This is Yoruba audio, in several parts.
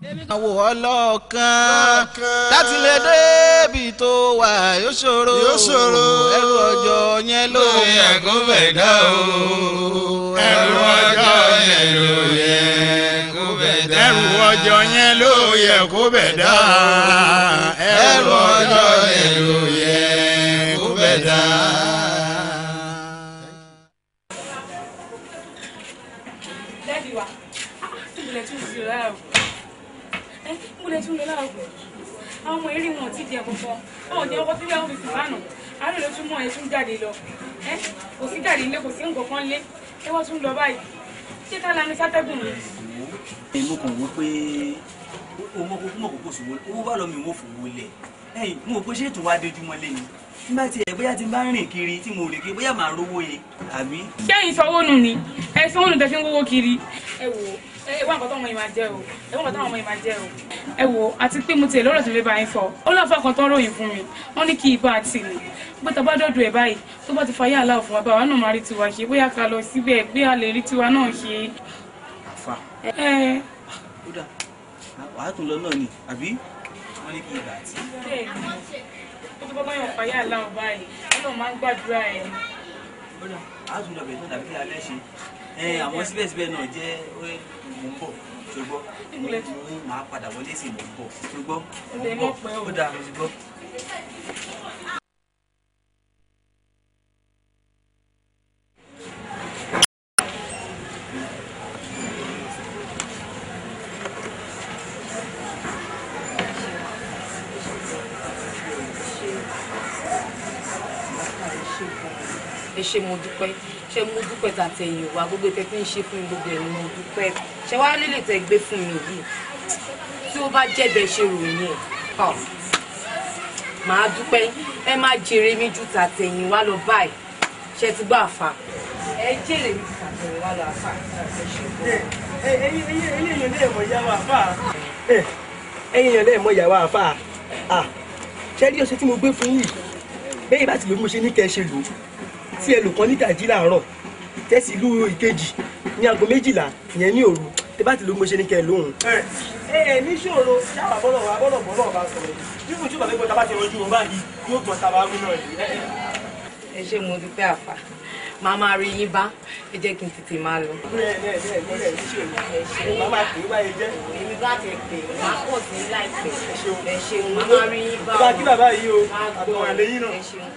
àwò ọlọ́ọ̀kan láti lè débi tó wà yóò ṣòro ẹrù ọjọ́ yẹn ló yẹ kó fẹ́ dá o ẹrù ọjọ́ yẹn ló yẹ kó fẹ́ dá ẹrù ọjọ́ yẹn ló yẹ kó fẹ́ dá ẹrù ọjọ́ yẹn ló yẹ kó fẹ́ dá. àwọn ọmọ eré wọn ti di ẹ̀kọ̀kan wọn ò ní ọkọ tí wọ́n fi sùn lánàá àárẹ̀ ló tún mọ̀ ẹ́ tún jáde lọ kò sí jáde ilé kò sí nǹkan kan lé ẹ wọ́n tún lọ báyìí ṣé ká lanu sátẹ́gùn mi. mo kàn wọ́n pé o mọ kókó ṣòwò owó bá lọ mi wò fòwò lẹ̀ ẹ̀yìn mo rò pé ṣé ètò wa dojúmọ́ lé ni nígbà tí ẹ bóyá ti bá rìn kiri tí mo rè kiri bóyá màá rówó yẹ àbí. kẹ́yìn sanwó nù ni ẹ sanwó nù tẹ́ fi ń wówó kiri ẹ wò ó ẹ wá nǹkan tó ọmọ yìí máa jẹ o ẹ wá nǹkan tó ọmọ yìí máa jẹ o. ẹ wò àti pé mo tiẹ̀ lọ́rọ̀ tó lè bá yín sọ ó lọ́ọ́ fà kan tó ròyìn fún mi wọ́n ní kí ibà àti ìlú pé tá a bá dọ̀dọ̀ ẹ̀ báyìí tó bá ti fàyè aláwọ̀ fún wa báwa náà máa rí tiwa ṣe bóyá ká lọ síbẹ̀ pé a lè rí tiwa náà ṣe. àfà ó dà wàá tún lọ náà ni àbí wọ́n ní kí ibà àti. bẹ́ẹ̀ ni ó tó bá bá yàn fàyè aláwọ̀ báyìí ọlọ́run máa ń gbàdúrà ẹ̀. ó dà wàá tún lọ bẹ̀ tó dàbí kí alẹ́ ṣe àwọn síbẹ̀síbẹ̀ náà jẹ́ mò ń bọ̀ ṣùgbọ́n máa padà wọlé sí mò ń bọ̀ ṣùgbọ́n mò ń bọ̀ ó dáa ṣùgbọ́n. ẹ ṣé mo dúpẹ́ ṣé mo dúpẹ́ tàtẹ̀yìn wá gbogbo tẹ fi ń ṣe fún mi gbogbo ẹ̀ ni mo dúpẹ́ ṣé wàá lílè tẹ gbé fún mi yìí tí ó bá jẹ́ bẹ́ẹ̀ ṣe ròyìn ẹ̀ màá dúpẹ́ ẹ má jèrè mi ju tàtẹ̀yìn wá lọ báyìí ṣe ti gbọ́ àfà ẹ jèrè mi ju tàtẹ̀yìn wá lọ àfà ẹ̀yin èèyàn lè mọ ìyàwó àfà ẹ̀yin èèyàn lè mọ ìyàwó àfà ṣé rí ọṣẹ tí mo gbé fún yìí bẹ́ẹ̀ bá ti lò ó mo ṣe ní kẹ́ ẹ ṣe lò ó tí ẹ lò kan ní ìdajì láàárọ̀ tẹ́sí ìlú ìkejì ní aago 12 ìyẹn ní òru tẹ bá ti lò ó mo ṣe ní kẹ́ ẹ lóhùn. ní ṣòro yàrá bọ́lọ̀ bá sọ̀rọ̀ bí mo túbọ̀ fẹ́ bá ti rọjú wọn báyìí yóò gbọ́n tàbá wí náà yìí. ẹ ṣé mo dúpẹ́ àfà màá máa rí yín bá ẹ jẹ́ kí n tètè máa lọ. màmá kì í báyìí jẹ́. èmi bá ti pè é máa pọ̀ sí láìpẹ́ ẹ ṣeun màá máa rí yín bá o. bá kí bàbá yìí o àtọ̀wọ̀n àlẹ́yìn náà. ẹ ṣeun.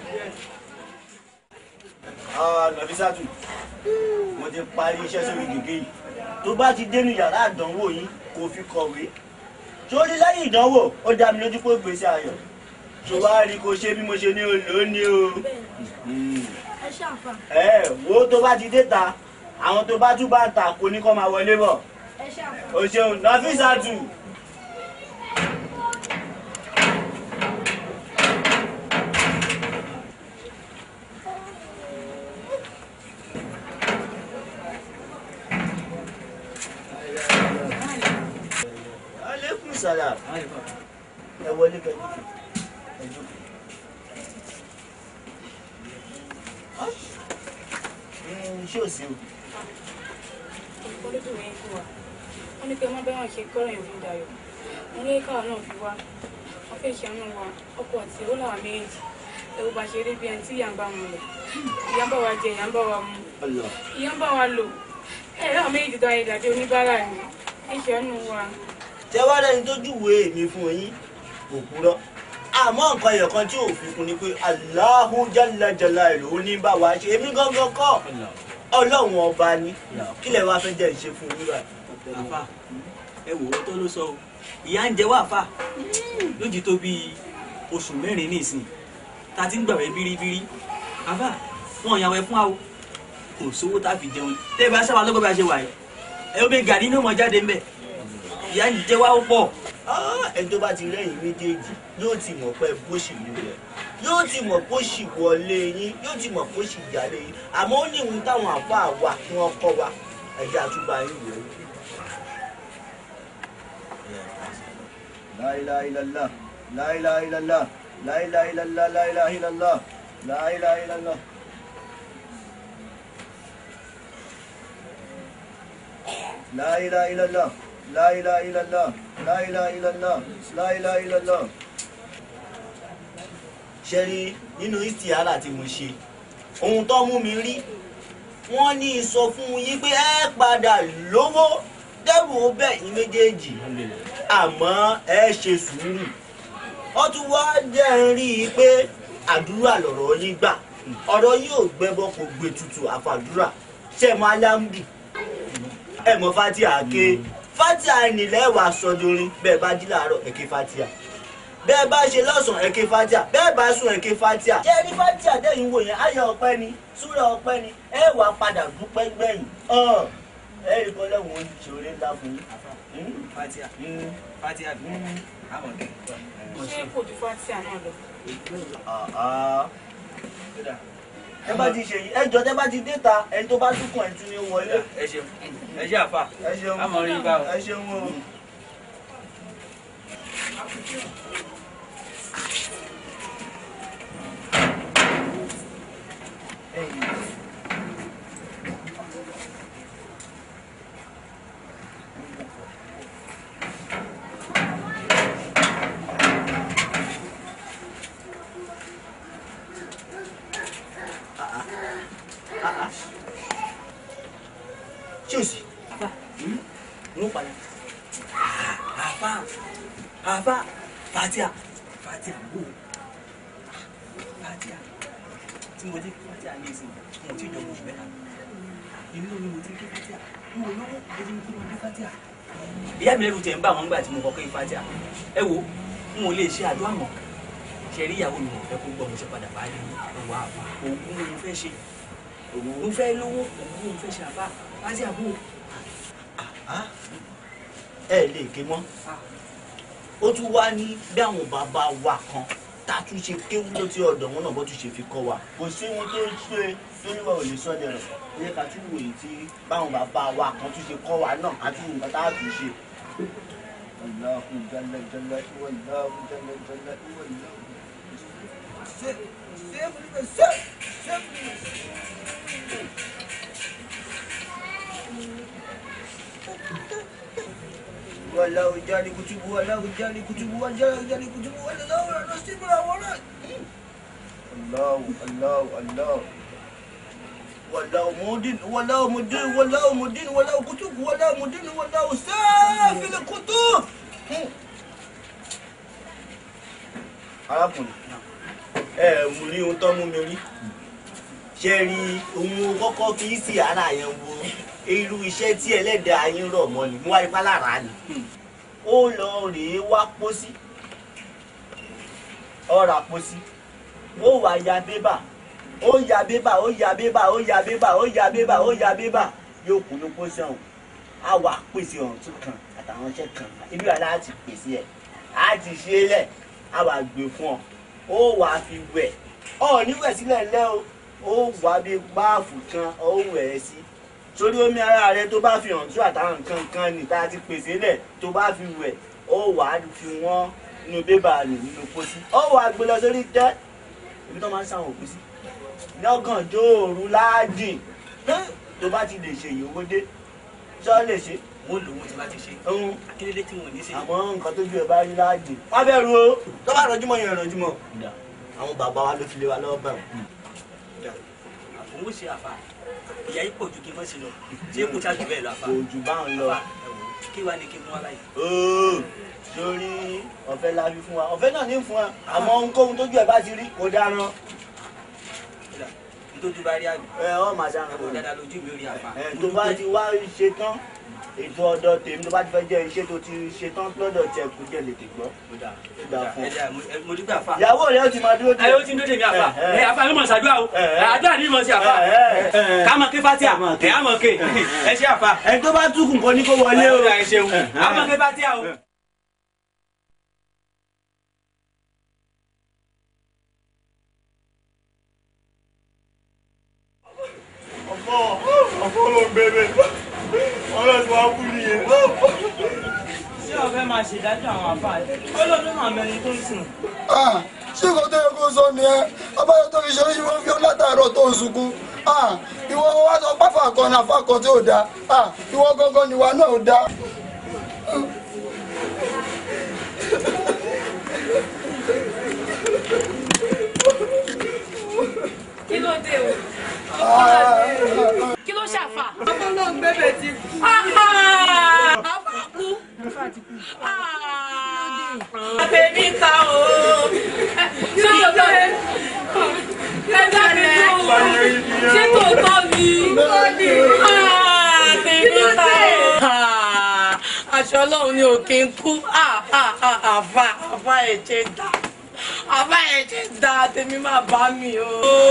Nàbísàtù mo ti parí iṣẹ́ sórí gègé yìí tó bá ti dénú yàrá àdánwò yín kò fi kọ̀wé sórí lẹ́yìn ìdánwò ó dá mi lójú pé gbèsè ayọ̀ tó bá rí kó ṣe bí mo ṣe ní olóòní o. wo tó bá ti dé ta àwọn tó bá tún bá ń ta kò ní kó máa wọlé bọ̀ o ṣeun Nàbísàtù. Salam. Ẹ wọlé kẹjú. Ṣé ò sí o? Olójú mi fún wa. Wọ́n ní pé má bẹ́ẹ̀ wọ́n ṣe kọ́rọ̀ yẹn fún Dayọ̀. Mo ní káwa náà fi wá. Wọ́n fẹ́ ṣe àánú wa. Ọkọ àti ìyàwó làwọn méjì. Ẹ̀wù bá ṣe rí bí ẹni tí ìyá ń bá mu lò. Ìyá ń bá wa jẹ, ìyá ń bá wa mu. Ìyá ń bá wa lò. Ẹ̀rọ àwọn méjì tó ayé dàdé oníbàárà ni. Ẹ ṣe àánú wa. Tẹ́wá lẹ́ni tó júwèé mi fún yín kò kúrọ́ àmọ́ nǹkan ẹ̀yọ̀ kan tí ò fi kún ni pé Allahu Jalla Jalaluhu ó ní bá wa ṣe èmi gángan kọ́ Ọlọ́run ọba ni kí lẹ wá fẹ́ jẹ́ ìṣe fún yín báyìí. àfà ẹ wò ó tó ló sọ o ìyá ń jẹ wá àfà lójì tó bíi oṣù 4 nísìn tá a ti ń gbàwẹ̀ bíríbírí àfà wọn yàwẹ̀ fún wa o kò sówó tá a fi jẹun tẹ́ ẹ bá sábà lọ́gbọ́n bá ṣe wà yìí ẹ ó bẹ gàrí ní ọmọ jáde ń bẹ̀ ìyá ń jẹ wá ó pọ̀. ẹni tó bá ti rẹ́yìn méjèèjì yóò ti mọ̀ pé bó ṣì lù rẹ̀ yóò ti mọ̀ bó ṣì wọlé yín yóò ti mọ̀ bó ṣì jálé yín àmọ́ ó ní ìhun táwọn àfáà wà kí wọ́n kọ́ wa ẹ̀jẹ̀ àtúbà yín wò ó. La ilaha illallah la ilaha illallah la ilaha illallah la ilaha illallah la ilaha illallah. La ilaha illallah la ilaha illallah La ilaha illallah, la ilaha illallah. Ṣé rí nínú istihara tí mo ṣe ohun tó mú mi rí wọ́n ní sọ fún yín pé ẹ padà lówó dẹ́rù ó bẹ̀ yín méjèèjì àmọ́ ẹ ṣe sùúrù wọ́n tún wá jẹ́ ń rí i pé àdúrà lọ̀rọ̀ yín gbà ọ̀rọ̀ yín ò gbẹ́bọ kò gbé tutù àfàdúrà ṣe mọ alámùdù ẹ mọ fatia ké fatia nílẹ̀ wà sọdọrin bẹ́ẹ̀ bá jí láàárọ̀ ẹ ké fatia bẹ́ẹ̀ bá ṣe lọ́sàn-án ẹ ké fatia bẹ́ẹ̀ bá sùn ẹ ké fatia ṣé ní fatia dẹ́yìn wò yẹn ayọ̀ ọpẹ́ ni súrà ọpẹ́ ni ẹ wà padà dúpẹ́ gbẹ̀yìn ẹ rí kọ́ lẹ́wọ̀n ìṣòro ńlá fún yín. fatia fatia bí àmọ̀ kẹ́. ṣé kò ju fatia náà lọ. ẹ bá ti ṣe yìí ẹjọ tẹ bá ti dé ta ẹni tó bá dúkùn ẹ tún ní wọlé. ẹ ṣeun ẹ ṣe àfà ẹ ṣeun àmọ̀ rí bá o. ẹ ṣeun o. Ṣé wọ́n padà. Àfà fatia wò fatia tí mo dé fatia ní ìsìn mo ti jọ oṣù mẹ́ta inú mi mo ti ké fatia mo lówó ẹni tí mo dé fatia. Ìyá mi lẹ́rù tẹ̀ ń bá wọn gbà tí mo kọ́ ké fatia ẹ wo n ò lè ṣe àdúrà mọ́ ṣe rí ìyàwó mi ò fẹ́ kó gbọ́ mo ṣe padà báyìí ọwọ́ àbá òògùn mo fẹ́ ṣe òògùn mo fẹ́ lówó òògùn mo fẹ́ ṣe àbá fatia bò. Ẹ lè ké mọ́ ó tún wá ní bí àwọn bàbá wa kan tá a tún ṣe kéwú ló ti ọ̀dọ̀ wọn náà bó tún ṣe fi kọ́ wa kò sí ohun tó ń ṣe lóríwá ò lè sọ́dẹ̀ rẹ̀ ẹ ká tún wòye tí báwọn bàbá wa kan tún ṣe kọ́ wa náà ká tún nǹkan tá a tún ṣe. Allahu jalla jalla wallahu jalla jalla wallahu. والله جاري كتبه والله جاري كتبه والله جاري كتبه والله نصيب الأولاد الله الله الله والله مدين والله مدين والله مدين والله كتب والله مدين والله سافل الكتب arákùnrin mo rí ohun tó mú mi rí ṣe rí ohun kọ́kọ́ kì í sí ara yẹn wo irú iṣẹ́ tí ẹlẹ́dàá yín rọ̀ mọ́ ni mo wá ipá lára ni ó lọ rèé wá pósí ọ̀rà pósí ó wá ya bébà ó ya bébà ó ya bébà ó ya bébà ó ya bébà ó ya bébà yóò kú ló pósí ọ̀hún á wà pèsè ọ̀hún tún kan àtàwọn iṣẹ́ kan ibi wà láti pèsè ẹ̀ á ti ṣe é lẹ̀ á wà gbé fún ọ ó wà fi wẹ̀ ọ níwẹ̀ sílẹ̀ lẹ́ o ó wà bí báàfù kan ó wẹ̀ ẹ́ sí sórí omi ara rẹ tó bá fi hàn tú àtàwọn nǹkan kan ní tá a ti pèsè lẹ̀ tó bá fi wẹ̀ ó wà á fi wọ́n nínú bébà rẹ̀ nínú pósí ó wà á gbé lọ sórí tẹ́ ibi tó máa ń sáwọn òkú sí lọ́gànjọ́ òru láàjìn tó bá ti lè ṣe ìyówó dé sọ lè ṣe. mo lò wọ́n ti bá ti ṣe akíndélé tí wọ́n ní ṣe. àmọ́ nǹkan tó ju ẹ̀ bá rí láàjìn wọ́n bẹ̀rù o tó bá rọjúmọ́ yẹn rọjúmọ́ àwọn bàbá wa ló fi lé wa lọ́wọ́ bẹ̀rù. àfọwọ́ ṣe àfà ìyá yìí pọ̀ ju kí n mọ̀ sí lọ ṣé kò ṣáàjú bẹ́ẹ̀ lọ àfà. kò jù bá ń lọ. kí wàá ní kí n mú wa láyé. sórí ọ̀fẹ́ la fi fún wa ọ̀fẹ́ náà ní fún wa àmọ́ ohunkóhun tójú ẹ̀ bá ti rí kò dáná. nítorí bá rí àgbẹ̀. ọ máa dáná. kò dáadáa lójú mi ò rí àfà. tó bá ti wá ṣe tán ètò ọ̀dọ̀ tèmi tó bá ti fẹ́ jẹ́ iṣẹ́ tó ti ṣe tán lọ́dọ̀ tiẹ̀ kò jẹ́ lè tègbọ́. mo dúpẹ́ àfà. ìyàwó rẹ̀ ó ti máa dúró dé. ó ti ń dúró dé mi àfà. àfà mi mọ̀ ṣàdúrà o àdúrà ni mo ṣe àfà. ká mọ̀ ké fatia ẹ̀ á mọ̀ ké ẹ ṣe àfà. ẹni tó bá túkùn kan ní kó wọlé o. ẹ ṣeun á mọ̀ ké fatia o. ọ̀pọ̀ ló ń bẹ̀rẹ̀ ọlọ́run wa kú nìyẹn. ṣé ọ̀fẹ́ máa ṣèdájọ́ àwọn àfáà ọlọ́dún máa mẹ́rin tó ń sùn. ṣé nǹkan tó yẹ kó sọ nìyẹn abájọ tó fi ṣe oríṣi wọn fi ọ látàárọ̀ tó ń sunkún ìwọ wá sọ pápá kan ní afá kan tí ò dáa ìwọ gangan níwà náà ò dáa. Kí ló ṣàfà? Ọlọ́run gbẹ́bẹ̀ ti kú. Àfà kú. Àbẹ̀mí ká o. Ṣé tòótọ́ ni? Ṣé tòótọ́ ni? Àbẹ̀mí ká o. Aṣọ Ọlọ́run ni òkè ń kú. Àfà ẹ̀jẹ̀ dá. Àbá ẹ̀jẹ̀ dá tèmi máa bá mi o.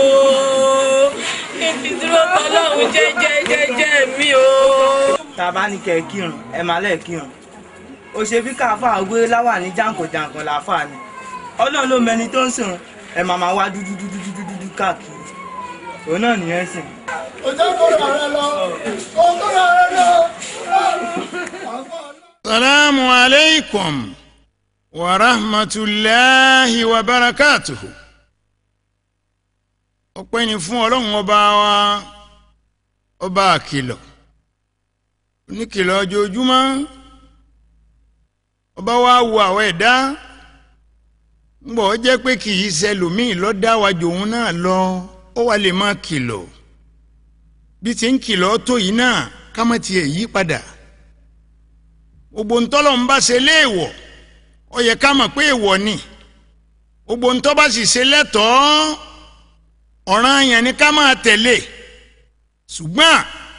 Ibi dúró tọ́lọ́run jẹ́jẹ́ mi o. Tá a bá ní kẹ́ ẹ kírun ẹ máa lẹ́ẹ̀ kírun. Ó ṣe bí káfá gbé láwà ní jàǹkànjàǹkàn láfà ni. Ọlọ́run ló mẹni tó ń sìn ẹ máa wá dúdú káàkiri. Òun náà nìyẹn sìn. Ọjọ́ kọ́ra rẹ lọ. Ọkọ́ra rẹ lọ. Salamu alaikum wa rahmatulahi wa barakatuhu. Ọpẹ́ ni fún Ọlọ́run ọba wa, ọba àkìlọ̀, oníkìlọ̀ ojoojúmọ́, ọba wa wo àwọn ẹ̀dá, ńgbọ́ jẹ́ pé kì í ṣẹlòmíì ló dá wa jòun náà lọ, ó wá lè máa kìlọ̀. Bí ti ń kìlọ̀ tó yìí náà, ká má tiẹ̀ yí padà. Gbogbo ntọ́lọ̀ ń bá ṣe léèwọ̀, ó yẹ ká mọ̀ pé èèwọ̀ ni. Gbogbo ntọ́ bá sì ṣe lẹ́tọ̀ọ́, ọ̀ranyàn ni ká máa tẹ̀lé. Ṣùgbọ́n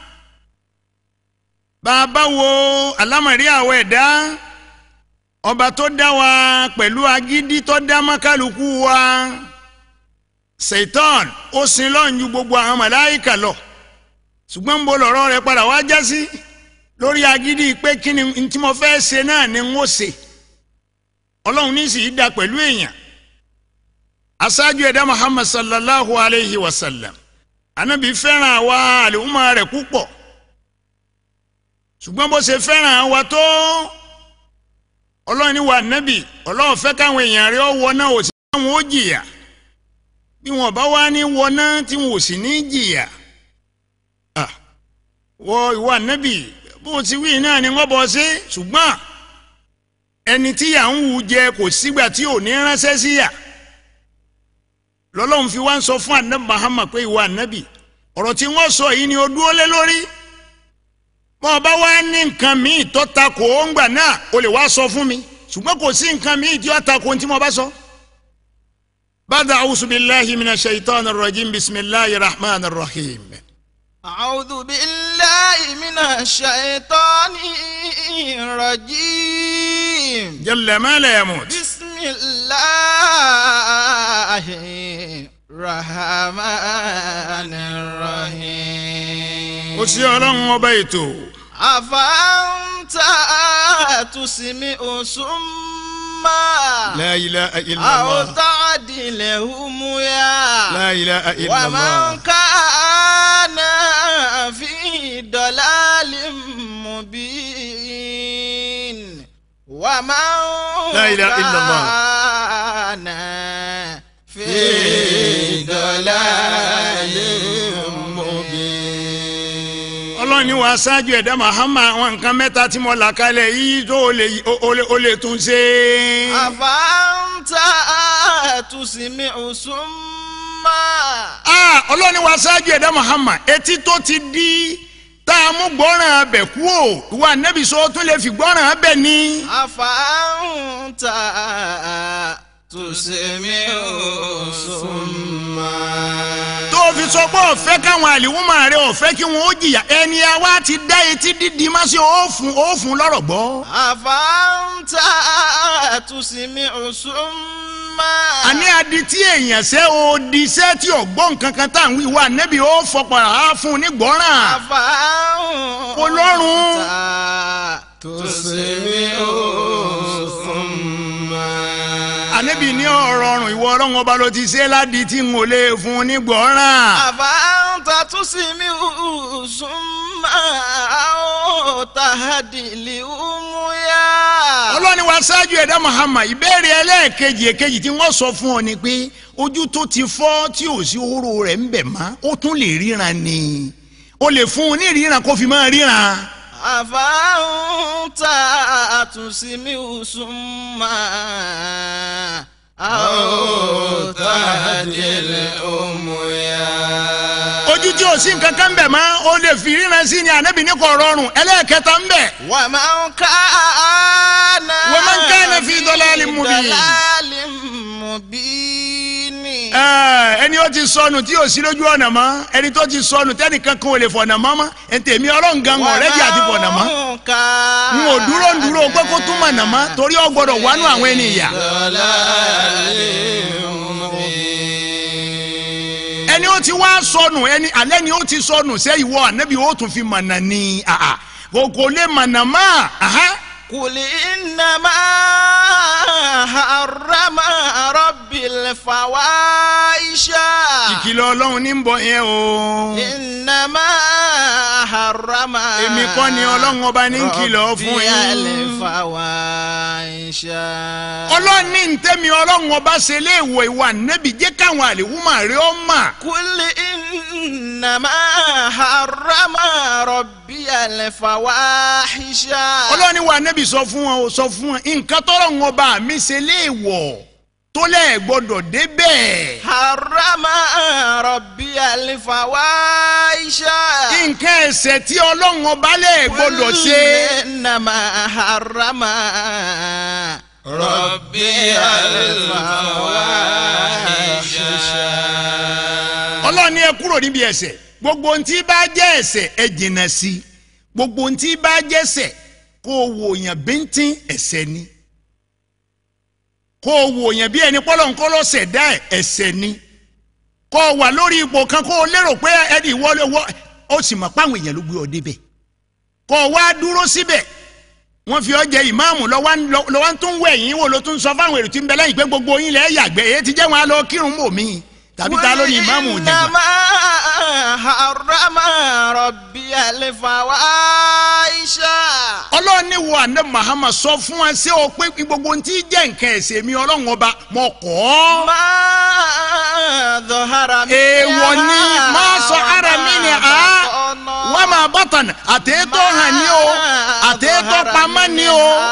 bá a bá wo alámọ̀rí àwọn ẹ̀dá, ọba tó dá wa pẹ̀lú agídí tó dá mákàlùkù wa, Satan ó sin lọ́run ju gbogbo àwọn màláíkà lọ. Ṣùgbọ́n ń bo lọ̀rọ̀ rẹ̀ padà wá já sí lórí agídí pé kí ni tí mo fẹ́ ṣe náà ni n ó ṣe. Ọlọ́run ní sì í dá pẹ̀lú èèyàn. Aṣáájú ẹ̀dá Muhammad sallallahu alayhi wa sallam, Ànábì fẹ́ràn àwa àlùmọ́ rẹ̀ púpọ̀. Ṣùgbọ́n bó ṣe fẹ́ràn àwa tó, Ọlọ́run ní wa Ànábì, Ọlọ́run fẹ́ káwọn èèyàn rẹ̀ wọ náà ò sí káwọn ó jìyà. Bí wọn bá wá ní wọ náà tí wọn ò sì ní jìyà. Wọ ìwà Ànábì bó ti wí náà ni wọ́n bọ̀ sí. Ṣùgbọ́n ẹni tí yà ń wù jẹ kò sígbà tí ò ní ránṣẹ́ síyà. Lọ́lọ́run fi wá ń sọ fún Ànábì Muhammad pé ìwà Ànábì, ọ̀rọ̀ tí wọ́n sọ yìí ni ó dúró lé lórí. Bọ́ ọba wá ní nǹkan míì tó ta kò ó ń gbà náà, o lè wá sọ fún mi. Ṣùgbọ́n kò sí nǹkan míì tí ó ta kò tí mo bá sọ. Ba'da a'udhu billahi minash shaitanir rajim, bismillahir rahmanir rahim. أعوذ بالله من الشيطان الرجيم جل ما لا يموت. بسم الله الرحمن الرحيم. ó sì Ọlọ́run ọba ètò. أفأنت تسمع الصم لا إله إلا الله. أو تهدي العمي لا إله إلا الله. ومن كان في ضلال مبين ومن لا إله إلا الله. كان في ضلال مبين. Ọlọ́run ní wàá ṣáájú ẹ̀dá Muhammad àwọn nǹkan mẹ́ta tí mo là kalẹ̀ yìí tó o lè tún ṣe. Àfáǹtà tùsìmí òsùnmá. Ọlọ́run ní wàá ṣáájú ẹ̀dá Muhammad etí tó ti di tá a mú gbọ́ràn abẹ kú o ìwà nẹ́bí sọ tún lè fi gbọ́ràn abẹ ní. Àfáǹtà tùsìmí òsùnmá. tó fi sọ pé ọ̀fẹ́ káwọn àlìwúmọ̀ rẹ ọ̀fẹ́ kí wọ́n ó jìyà ẹni àwa ti dá etí dídì má sí òfun lọ́rọ̀ gbọ́. Àfáǹtà tùsìmí òsùnmá. àní adití èèyàn ṣe odi iṣẹ́ tí ọ̀gbọ́n kankan tá à ń wí wá nẹ́bí ó fọpọ̀ á fún un ní gbọ́ràn. Ọlọ́run tùsìmí òsùnmá. àníbi ní ọ̀rọ̀ ọ̀rùn ìwọ Ọlọ́run ọba ló ti ṣe ládìí tí n ò lè fún un ní gbọ́ràn. Àfáǹtà tùsìmí òsùnmá ó tàhádìlì òmùyá. Ọlọ́ni wa ṣáájú ẹ̀dá Muhammad ìbéèrè èkejì tí wọ́n sọ fún ọ ni pé ojú tó ti fọ́ tí ò sí oró rẹ̀ ń bẹ̀ mọ́ ó tún lè ríran ni o lè fún un ní ríran kó fi máa ríran. Àfáǹtà tùsìmí òsùnmá ó tàhádìlì òmùyá. lójú tí ò sí nǹkan kan bẹ̀ mọ́ ó lè fi ríran sí ni ànábì ní kò rọrùn ẹlẹ́ẹ̀kẹta ń bẹ̀. ومن كان في ضلال مبين. ẹni ó ti sọnù tí ò sí lójú ọ̀nà mọ́ ẹni tó ti sọnù tẹ́nìkan kan ò lè fọ̀nà mọ́ mọ́ ẹ̀ǹtẹ̀mí ọlọ́run gan ọ̀rẹ́dì àti fọ̀nà mọ́ n ò dúró pé kó tún mọ̀nà mọ́ torí ó gbọ́dọ̀ wánú àwọn ènìyàn. ẹni ó ti wá sọnù ẹni alẹ́ ni ó ti sọnù sẹ́ ìwọ ànábì ó tún fi mọ̀nà ni kò lè mọ̀nà mọ́. قل إنما حرم ربي الفواحش. ìkìlọ̀ ọlọ́run ní ń bọ̀ yẹn o. إنما حرم èmi kọ́ ni ọlọ́run ọba ní ń kìlọ̀ fún yín. الفواحش. ọlọ́run ní ntẹ́mi ọlọ́run ọba ṣe léèwọ̀ ìwà nẹ́bí jẹ́ káwọn àlèwúmọ̀ rẹ̀ ọ́ mà. قل إنما حرم ربي الفواحش. ọlọ́run ní wà nẹ́bí sọ fún wọn sọ fún wọn nǹkan tọ́lọ́run ọba mi ṣe léèwọ̀ tó lẹ́ẹ̀ gbọ́dọ̀ débẹ̀. harama rabbi al-fawahisha. nǹkan ẹ̀ṣẹ̀ tí ọlọ́run ọba lẹ́ẹ̀ gbọ́dọ̀ ṣe. innama harama rabbi al-fawahisha. ọlọ́run ní ẹ kúrò níbi ẹ̀ṣẹ̀ gbogbo ohun tí bá jẹ́ ẹ̀ṣẹ̀ ẹ jìnnà sí gbogbo ohun tí bá jẹ́ ẹ̀ṣẹ̀ kó o wò yàn bíntín ẹ̀ṣẹ̀ ni kó o wò yàn bí ẹni pọ́lọ́ nǹkan lọ́sẹ̀ dá ẹ̀ṣẹ̀ ni kó o wà lórí ipò kan kó o lérò pé ẹni ìwọ ó sì mọ̀ páwọn èèyàn ló gbé ọ débẹ̀ kó o wá dúró síbẹ̀ wọ́n fi ọ jẹ ìmáàmù lọ́wọ́ tó ń wẹ̀ yín wò ló tún sọ fáwọn èrò tí ń bẹ lẹ́yìn pé gbogbo yín lẹ́ yàgbẹ́ èyí ti jẹ́ wọn á lọ kírun mọ́ mi tàbí ta lórí ìmáàmù jẹ̀gbọ́n. innama harama rabbi al-fawahisha. ọlọ́run ní wo àná Muhammad sọ fún wa ṣé o pé gbogbo ohun tí jẹ́ nǹkan ẹ̀ṣẹ̀ mi ọlọ́run ọba mọ̀ kọ́. ma dhahara min èèwọ̀ ni má sọ ara mi ni wọ́n máa bọ̀tàn àtẹ̀tọ̀ hàn ní o àtẹ̀tọ̀ pamọ́ ní o.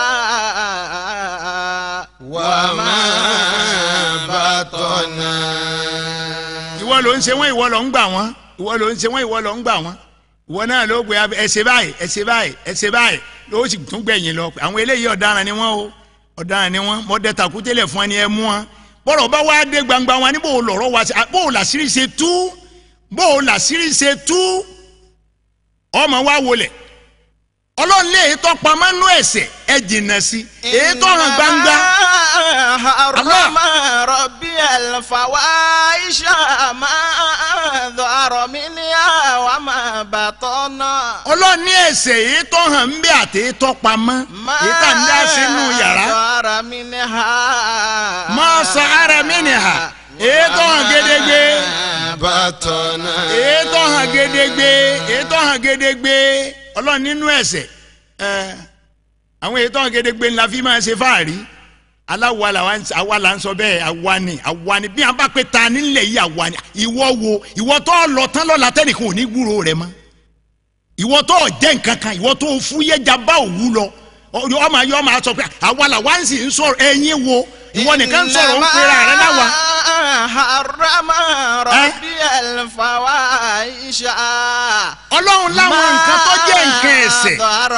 wa ma batana. ìwọ ló ń ṣe wọ́n ìwọ ló ń gbà wọ́n ìwọ ló ń ṣe wọ́n ìwọ ló ń gbà wọ́n ìwọ náà ló gbé ẹsẹ̀ báyìí ẹsẹ̀ báyìí ẹsẹ̀ báyìí ló sì tún gbẹ̀yìn lọ àwọn eléyìí ọ̀daràn ni wọ́n o ọ̀daràn ni wọ́n mọ̀ọ́dẹ́ takùtẹ́lẹ̀ fún ẹni ẹ mú wọn bọ́rọ̀ bá wá dé gbangba wọn ní bò lọ́rọ̀ wá sí bò làṣírí ṣe tú bò làṣírí ṣe tú ọmọ wa wọlé ọlọ́run lé èyí tó pamọ́ nú ẹ̀ṣẹ̀ ẹ jìnnà sí èyí tó hàn gbangba. harama rabbi al-fawahisha ma dhahara minha wa ma batana. ọlọ́run ní ẹ̀ṣẹ̀ èyí tó hàn ń bẹ àti èyí tó pamọ́ èyí tá ń dá sínú yàrá. ma sahara minha èyí tó hàn gédégbé. èyí tó hàn gédégbé èyí tó hàn gédégbé. ọlọ́run nínú ẹ̀ṣẹ̀ àwọn èyí tó hàn gédégbé ńlá fi máa ṣe fáàrí aláwa là ń sọ bẹ́ẹ̀ àwa ni bí wọn bá pé ta nílẹ̀ yìí àwa ni ìwọ wo ìwọ tó lọ tán lọ́la tẹ́nìkan ò ní gbúrò rẹ mọ́ ìwọ tó jẹ́ nǹkan kan ìwọ tó fúyẹ́ jaba òwú lọ ọmọ ayé ọmọ sọ pé àwa là wá ń sì ń sọ̀rọ̀ ẹ̀yin wo ìwọ nìkan sọ̀rọ̀ ń pera rẹ láwa. harama rabbi al-fawahisha. ọlọ́run láwọn nǹkan tó jẹ́ nǹkan ẹ̀ṣẹ̀.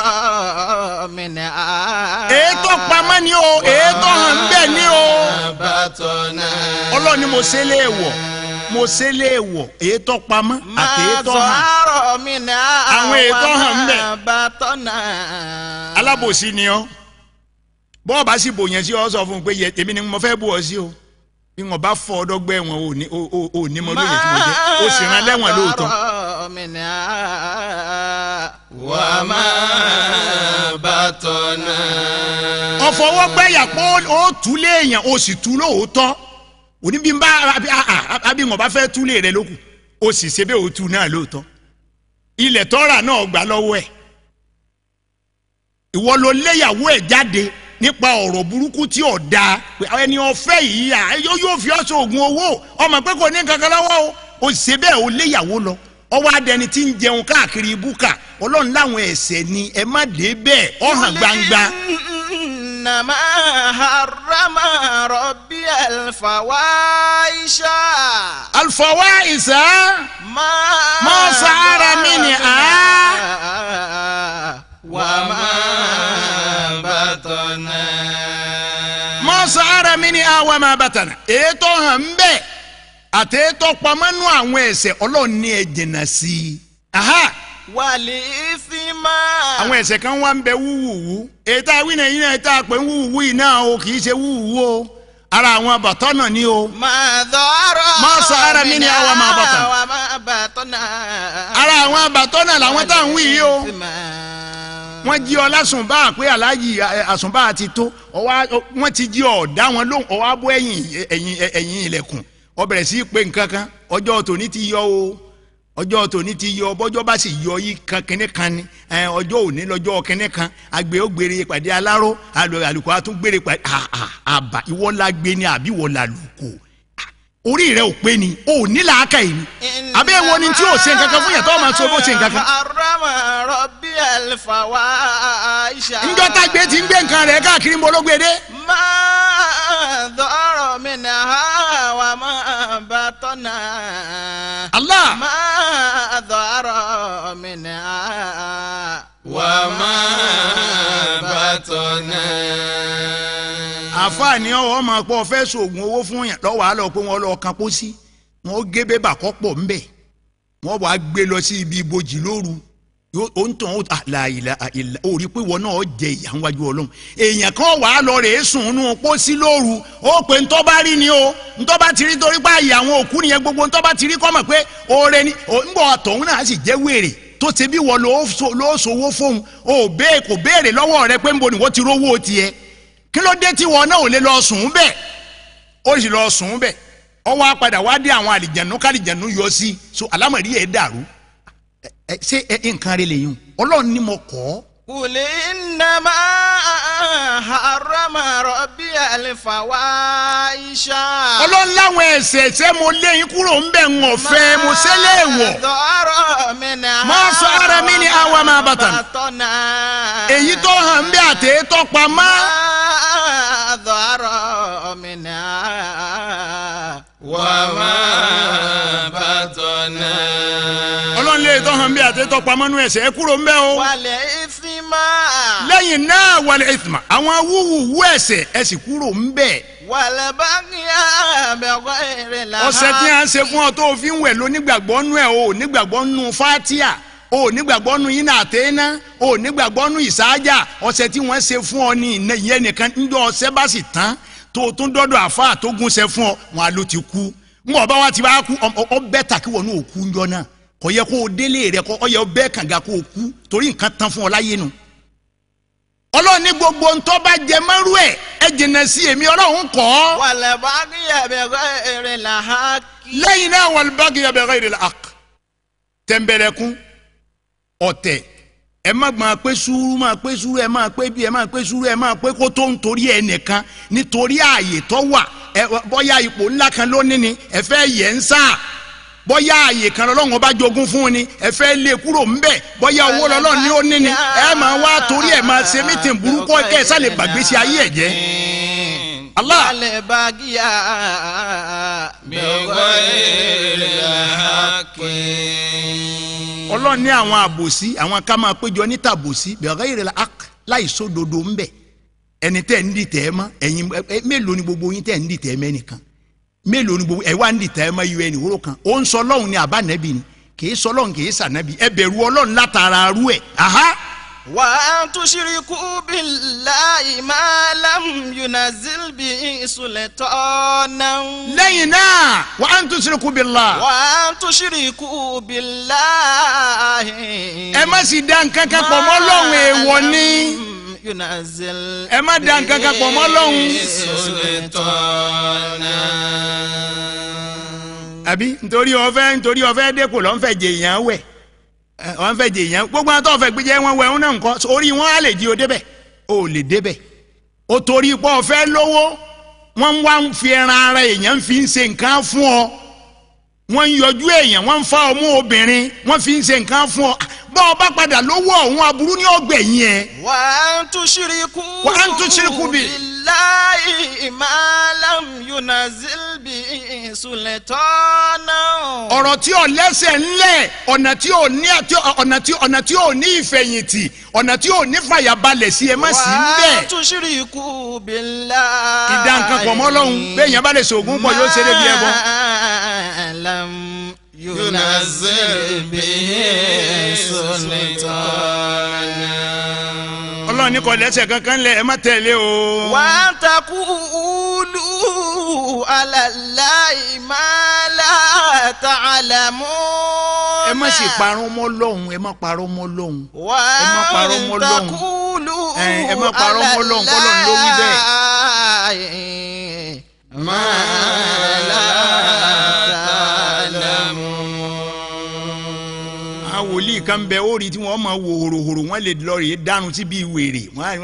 ètò pamọ́ ni o ètò hàn bẹ́ẹ̀ ni o. ọlọ́run ni mo ṣe léèwọ̀ ètò pamọ́ àti ètò hàn. àwọn ètò hàn bẹ́ẹ̀. alábòsí ni ọ́ bọ́ọ̀ bá sì bò yẹn sí ọ sọ fún un pé yẹ tèmi ni mo fẹ́ bù ọ sí o bí wọn bá fọ ọdọgbẹ wọn ò ní mọ lóye tí mo jẹ ó sì rán lẹ́wọ̀n lóòótọ́. wà á máa bá tọ́nà. ọ̀fọwọ́gbẹ́yà pé ó tú léèyàn ó sì tú lóòótọ́ òní bí n bá àbí wọn bá fẹ́ tú lé rẹ lókù ó sì ṣe bẹ́ẹ̀ ó tú náà lóòótọ́ ilẹ̀ tọ́ra náà gbà lọ́wọ́ ẹ̀ ìwọ ló léyàwó ẹ̀ jáde nípa ọ̀rọ̀ burúkú tí ò dáa ẹni ọ̀fẹ́ yìí yóò fi ọ̀sọ̀ oògùn owó ọmọ pé kò ní kankan lọ́wọ́ o ṣe bẹ́ẹ̀ o léyàwó lọ ọwọ́ adẹni tí ń jẹun káàkiri ibùkà ọlọ́run láwọn ẹ̀ṣẹ̀ ni ẹ má dé bẹ́ẹ̀ ọ̀hàn gbangba. innama harrama rabbi الفواحش الفواحش ما سعر منها وما بطن ما سعر منها وما بطن ètò hàn bẹ́ẹ̀ àti ètò pamọ́nú àwọn ẹ̀ṣẹ̀ Ọlọ́run ní ẹ jìnnà sí wàlí ìfìmá. àwọn ẹ̀ṣẹ̀ kan wá ń bẹ wúwúwú ètò àwìn ẹ̀yìn náà ètò àpè wúwúwú yìí náà o kì í ṣe wúwúwú o ara àwọn bàtọ́ náà ni o. máa sọ ara mi ni àwọn máa bàtọ́ náà. ara àwọn bàtọ́ náà làwọn tá à ń wí yìí o. wọ́n jí ọ lásùnbà pé aláàjì àsùnbà ti tó wọ́n ti jí ọ dá wọn lóhùn ọwọ́ abọ́ ẹ̀yìn ilẹ̀kùn ó bẹ̀rẹ̀ sí pé nǹkan kan ọjọ́ tòní ti yọ o ọjọ́ tòní ti yọ bọ́jọ́ bá sì yọ yí kínní kan ni ọjọ́ òní lọ́jọ́ kínní kan àgbẹ̀ ó gbére pàdé aláró àlùkò àtúngbére pàdé àbá ìwọ la gbé ni àbí ìwọ la lùkò orí rẹ ò pé ni ò ní làákà yìí ni àbí èwo ni tí ò ṣe nǹkan kan fún yàtọ̀ ọmọ sọ bó ṣe nǹkan kan. njọ́ tá gbé ti ń gbé nǹkan rẹ̀ káàkiri mo ló gbé dé. máa dọ̀rọ̀ mi náà wà máa bá tọ́nà. Allah. máa dọ̀rọ̀ mi náà wà máa bá tọ́nà. àfààní ọwọ́ máa pọ̀ fẹ́ sògùn owó fún yàn lọ́wọ́ àlọ́ pé wọ́n lọ kan pósí wọ́n gé bébà kọ́ pọ̀ ńbẹ̀ wọ́n wàá gbé lọ sí ibi ibojì lóru ó ń tàn ó àlàyé ó rí pé wọn náà jẹ ìyà wájú Ọlọ́run èèyàn kan wàá lọ rèé sùn nù pósí lóru ó pé ntọ́ bá rí ni o ntọ́ bá ti rí torí pé àyè àwọn òkú nìyẹn gbogbo ntọ́ bá ti rí kọ́ mọ̀ pé oore ni ńgbọ́ àtọ̀hún náà sì jẹ́ wèrè tó ṣe bí wọ́n ló sowó fóun kò béèrè lọ́wọ́ rẹ pé ńbo ni wọ́n ti rówó tiẹ̀ kí ló dé tí wọn náà ò lè lọ sùn bẹ́ẹ̀ ó sì lọ sùn bẹ́ẹ̀ ọ wá padà wá dé àwọn àlìjànú kálìjànú yọ sí so alámọ̀rí ẹ̀ dàrú ṣé nǹkan rẹ lè yún Ọlọ́run ni mo kọ́. qul innama harrama rabbi al-fawahisha. Ọlọ́run láwọn ẹ̀ṣẹ̀ ṣé mo lé yín kúrò ń bẹ̀ ń ọ̀fẹ́ mo ṣe léèwọ̀. ma sara mini awa ma batan. èyí tó hàn ń bẹ àti ètò pamọ́. wàmà bàtọ̀nà. Ọlọ́run lè tó hàn bí àtẹ́tọ́ pamọ́nú ẹ̀ṣẹ̀ ẹ kúrò ń bẹ̀ o. wàlẹ̀ ìfìmá. lẹ́yìn náà wàlẹ̀ ìfìmá àwọn wúwúwú ẹ̀ṣẹ̀ ẹ sì kúrò ń bẹ̀. wàlẹ̀ bákíyà bẹ̀rẹ̀ èrè là. ọ̀sẹ̀ tí a ń ṣe fún ọ tó fi ń wẹ̀ ló nígbàgbọ́ nú ẹ̀ o nígbàgbọ́ nú fátíà o nígbàgbọ́ nú iná àtẹ́ná o nígbàgbọ́ nú ìsáájà ọ̀sẹ̀ tí wọ́n ṣe fún ọ ní ìyẹn nìkan ńjọ́ ọ̀sẹ̀ bá sì tán tó tún dọ́dọ̀ àfáà tó gúnṣẹ́ fún ọ wọn ló ti kú ńgbọ́ ọba wa ti bá kú ọ bẹ́tà kí wọn ní òkú ńjọ́ náà kò yẹ kó o délé rẹ kó ọ yẹ ọ bẹ́ẹ̀ kànga kó o kú torí nǹkan tán fún ọ láyé nu. Ọlọ́run ní gbogbo ntọ́ bá jẹ mọ́rú ẹ̀ ẹ jìnnà sí èmi Ọlọ́run kọ́. wàlẹ̀ bákíyà bẹ̀rẹ̀ èrè là á kí. lẹ́yìn náà wal bagya bighayri al-haqq tẹ̀m̀bẹ̀lẹ̀kún ọ̀tẹ̀ ẹ má máa pé sùúrù máa pé sùúrù ẹ máa pé bí ẹ máa pé sùúrù ẹ máa pé kó tó ń torí ẹ nìkan nítorí ààyè tó wà ẹ bóyá ipò ńlá kan lónìí ni ẹ fẹ́ yẹ ń sáà bóyá ààyè kan lọ́lọ́run bá jogún fún ni ẹ fẹ́ lé kúrò ńbẹ̀ bóyá owó lọ́lọ́run ní ó ní ni ẹ máa wá torí ẹ máa ṣe mítìn burúkú kẹ́ ẹ sálẹ̀ gbàgbé sí ayé ẹ̀ jẹ́. Allah. wàlẹ̀ bákíyà bighayri al-haqqi. Ọlọ́run ní àwọn àbòsí àwọn ká máa péjọ níta àbòsí bighayri al-haqq láì sódodo ńbẹ̀ ẹni tẹ́ ń dìtẹ̀ ẹ mọ́ ẹ̀yin mélòó ni gbogbo yín tẹ́ ń dìtẹ̀ ẹ mẹ́nìkan mélòó ni gbogbo ẹ wá ń dìtẹ̀ ẹ mọ́ iye ẹni wúrò kan ó ń sọ Ọlọ́run ní àbánẹ́bí ni kì í sọ Ọlọ́run kì í sànẹ́bí ẹ bẹ̀rù Ọlọ́run látara arú ẹ̀ wa an tushriku billahi ma lam yunazil bihi sultanan. lẹ́yìn náà wa an tushriku billahi. wa an tushriku billahi. ẹ má sì dá nǹkan kan pọ̀ mọ́ Ọlọ́run èèwọ̀ ni. yunazil. ẹ má dá nǹkan kan pọ̀ mọ́ Ọlọ́run. àbí nítorí ọ̀fẹ́ dẹ́kun lọ́n fẹ́ jẹ èèyàn wẹ̀ wọ́n fẹ́ jẹ èèyàn gbogbo àwọn tó fẹ́ gbéjẹ́ wọn wẹ̀ wọn náà nǹkan orí wọn á lè di o débẹ̀ o lè débẹ̀ o torí pé ọ̀fẹ́ lówó wọ́n wá ń fi ẹran ara èèyàn fi ń ṣe nǹkan fún ọ wọ́n ń yọjú èèyàn wọ́n ń fa ọmú obìnrin wọ́n fi ń ṣe nǹkan fún ọ bọ́ ọ bá padà lówó ọ̀hún aburú ní ọgbẹ̀yìn ẹ̀. wa an tushriku billahi Allahi ma lam yunazil bi sultana. ọ̀rọ̀ tí ò lẹ́sẹ̀ ńlẹ̀ ọ̀nà tí ò ní ọ̀nà tí ò ní ìfẹ̀yìntì ọ̀nà tí ò ní fàyàbalẹ̀ sí ẹ má sí ń bẹ̀. wa tushriku billahi. ìdá nǹkan pọ̀ mọ́ Ọlọ́run bẹ́ẹ̀ yẹn bá lè ṣoògùn pọ̀ yóò ṣe é débi ẹbọ. lam yunazil bi sultana. Ọlọ́run ní kò lẹ́sẹ̀ kankan lẹ̀ ẹ má tẹ̀lé o. wa taqulu ala Allahi ma la ta'lamun. ẹ má sì parọ́ mọ́ Ọlọ́run ẹ má parọ́ mọ́ Ọlọ́run. wa taqulu ẹ má parọ́ mọ́ Ọlọ́run k'Ọlọ́run ló wí bẹ́ẹ̀. ma la ta'lamun. àwọn wòlíì kan bẹ ó rí tí wọ́n máa wo hòròhòrò wọ́n lè lọ rèé dànù sí bíi wèrè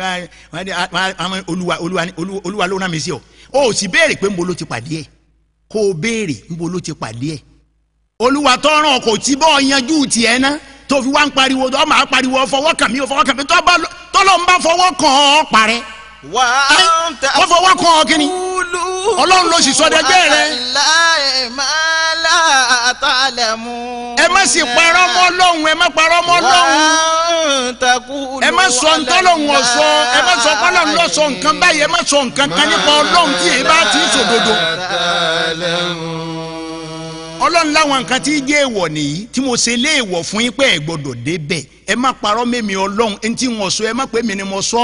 olúwa ló rán mi sí ọ ó sì béèrè pé nbo ló ti pàdé ẹ kó o béèrè nbo ló ti pàdé ẹ olúwa tọrọ kò tí bọ́ yanjú tiẹ̀ ná tó fi wá ń pariwo ọ máa pariwo fọwọ́ kàn mí tọ́lọ́ ń bá fọwọ́ kàn ọ́ parẹ́ wọ́n fọwọ́ kàn ọ́ kíni ọlọ́run ló sì sọdẹ́gbẹ́ rẹ. ẹ má sì parọ́ mọ́ Ọlọ́run ẹ má parọ́ mọ́ Ọlọ́run ẹ má sọ ntọ́lọ́run ọ̀sọ́ ẹ má sọ pọ́lọ́run lọ sọ nǹkan báyìí ẹ má sọ nǹkan kan nípa Ọlọ́run tí èyí bá ti sòdodo. Ọlọ́run láwọn nǹkan tí jẹ́ èèwọ̀ nìyí tí mo ṣe léèwọ̀ fún yín pé ẹ gbọ́dọ̀ débẹ̀ ẹ má parọ́ mẹ́mi Ọlọ́run ẹni tí wọ́n sọ ẹ má pé mi ni mo sọ.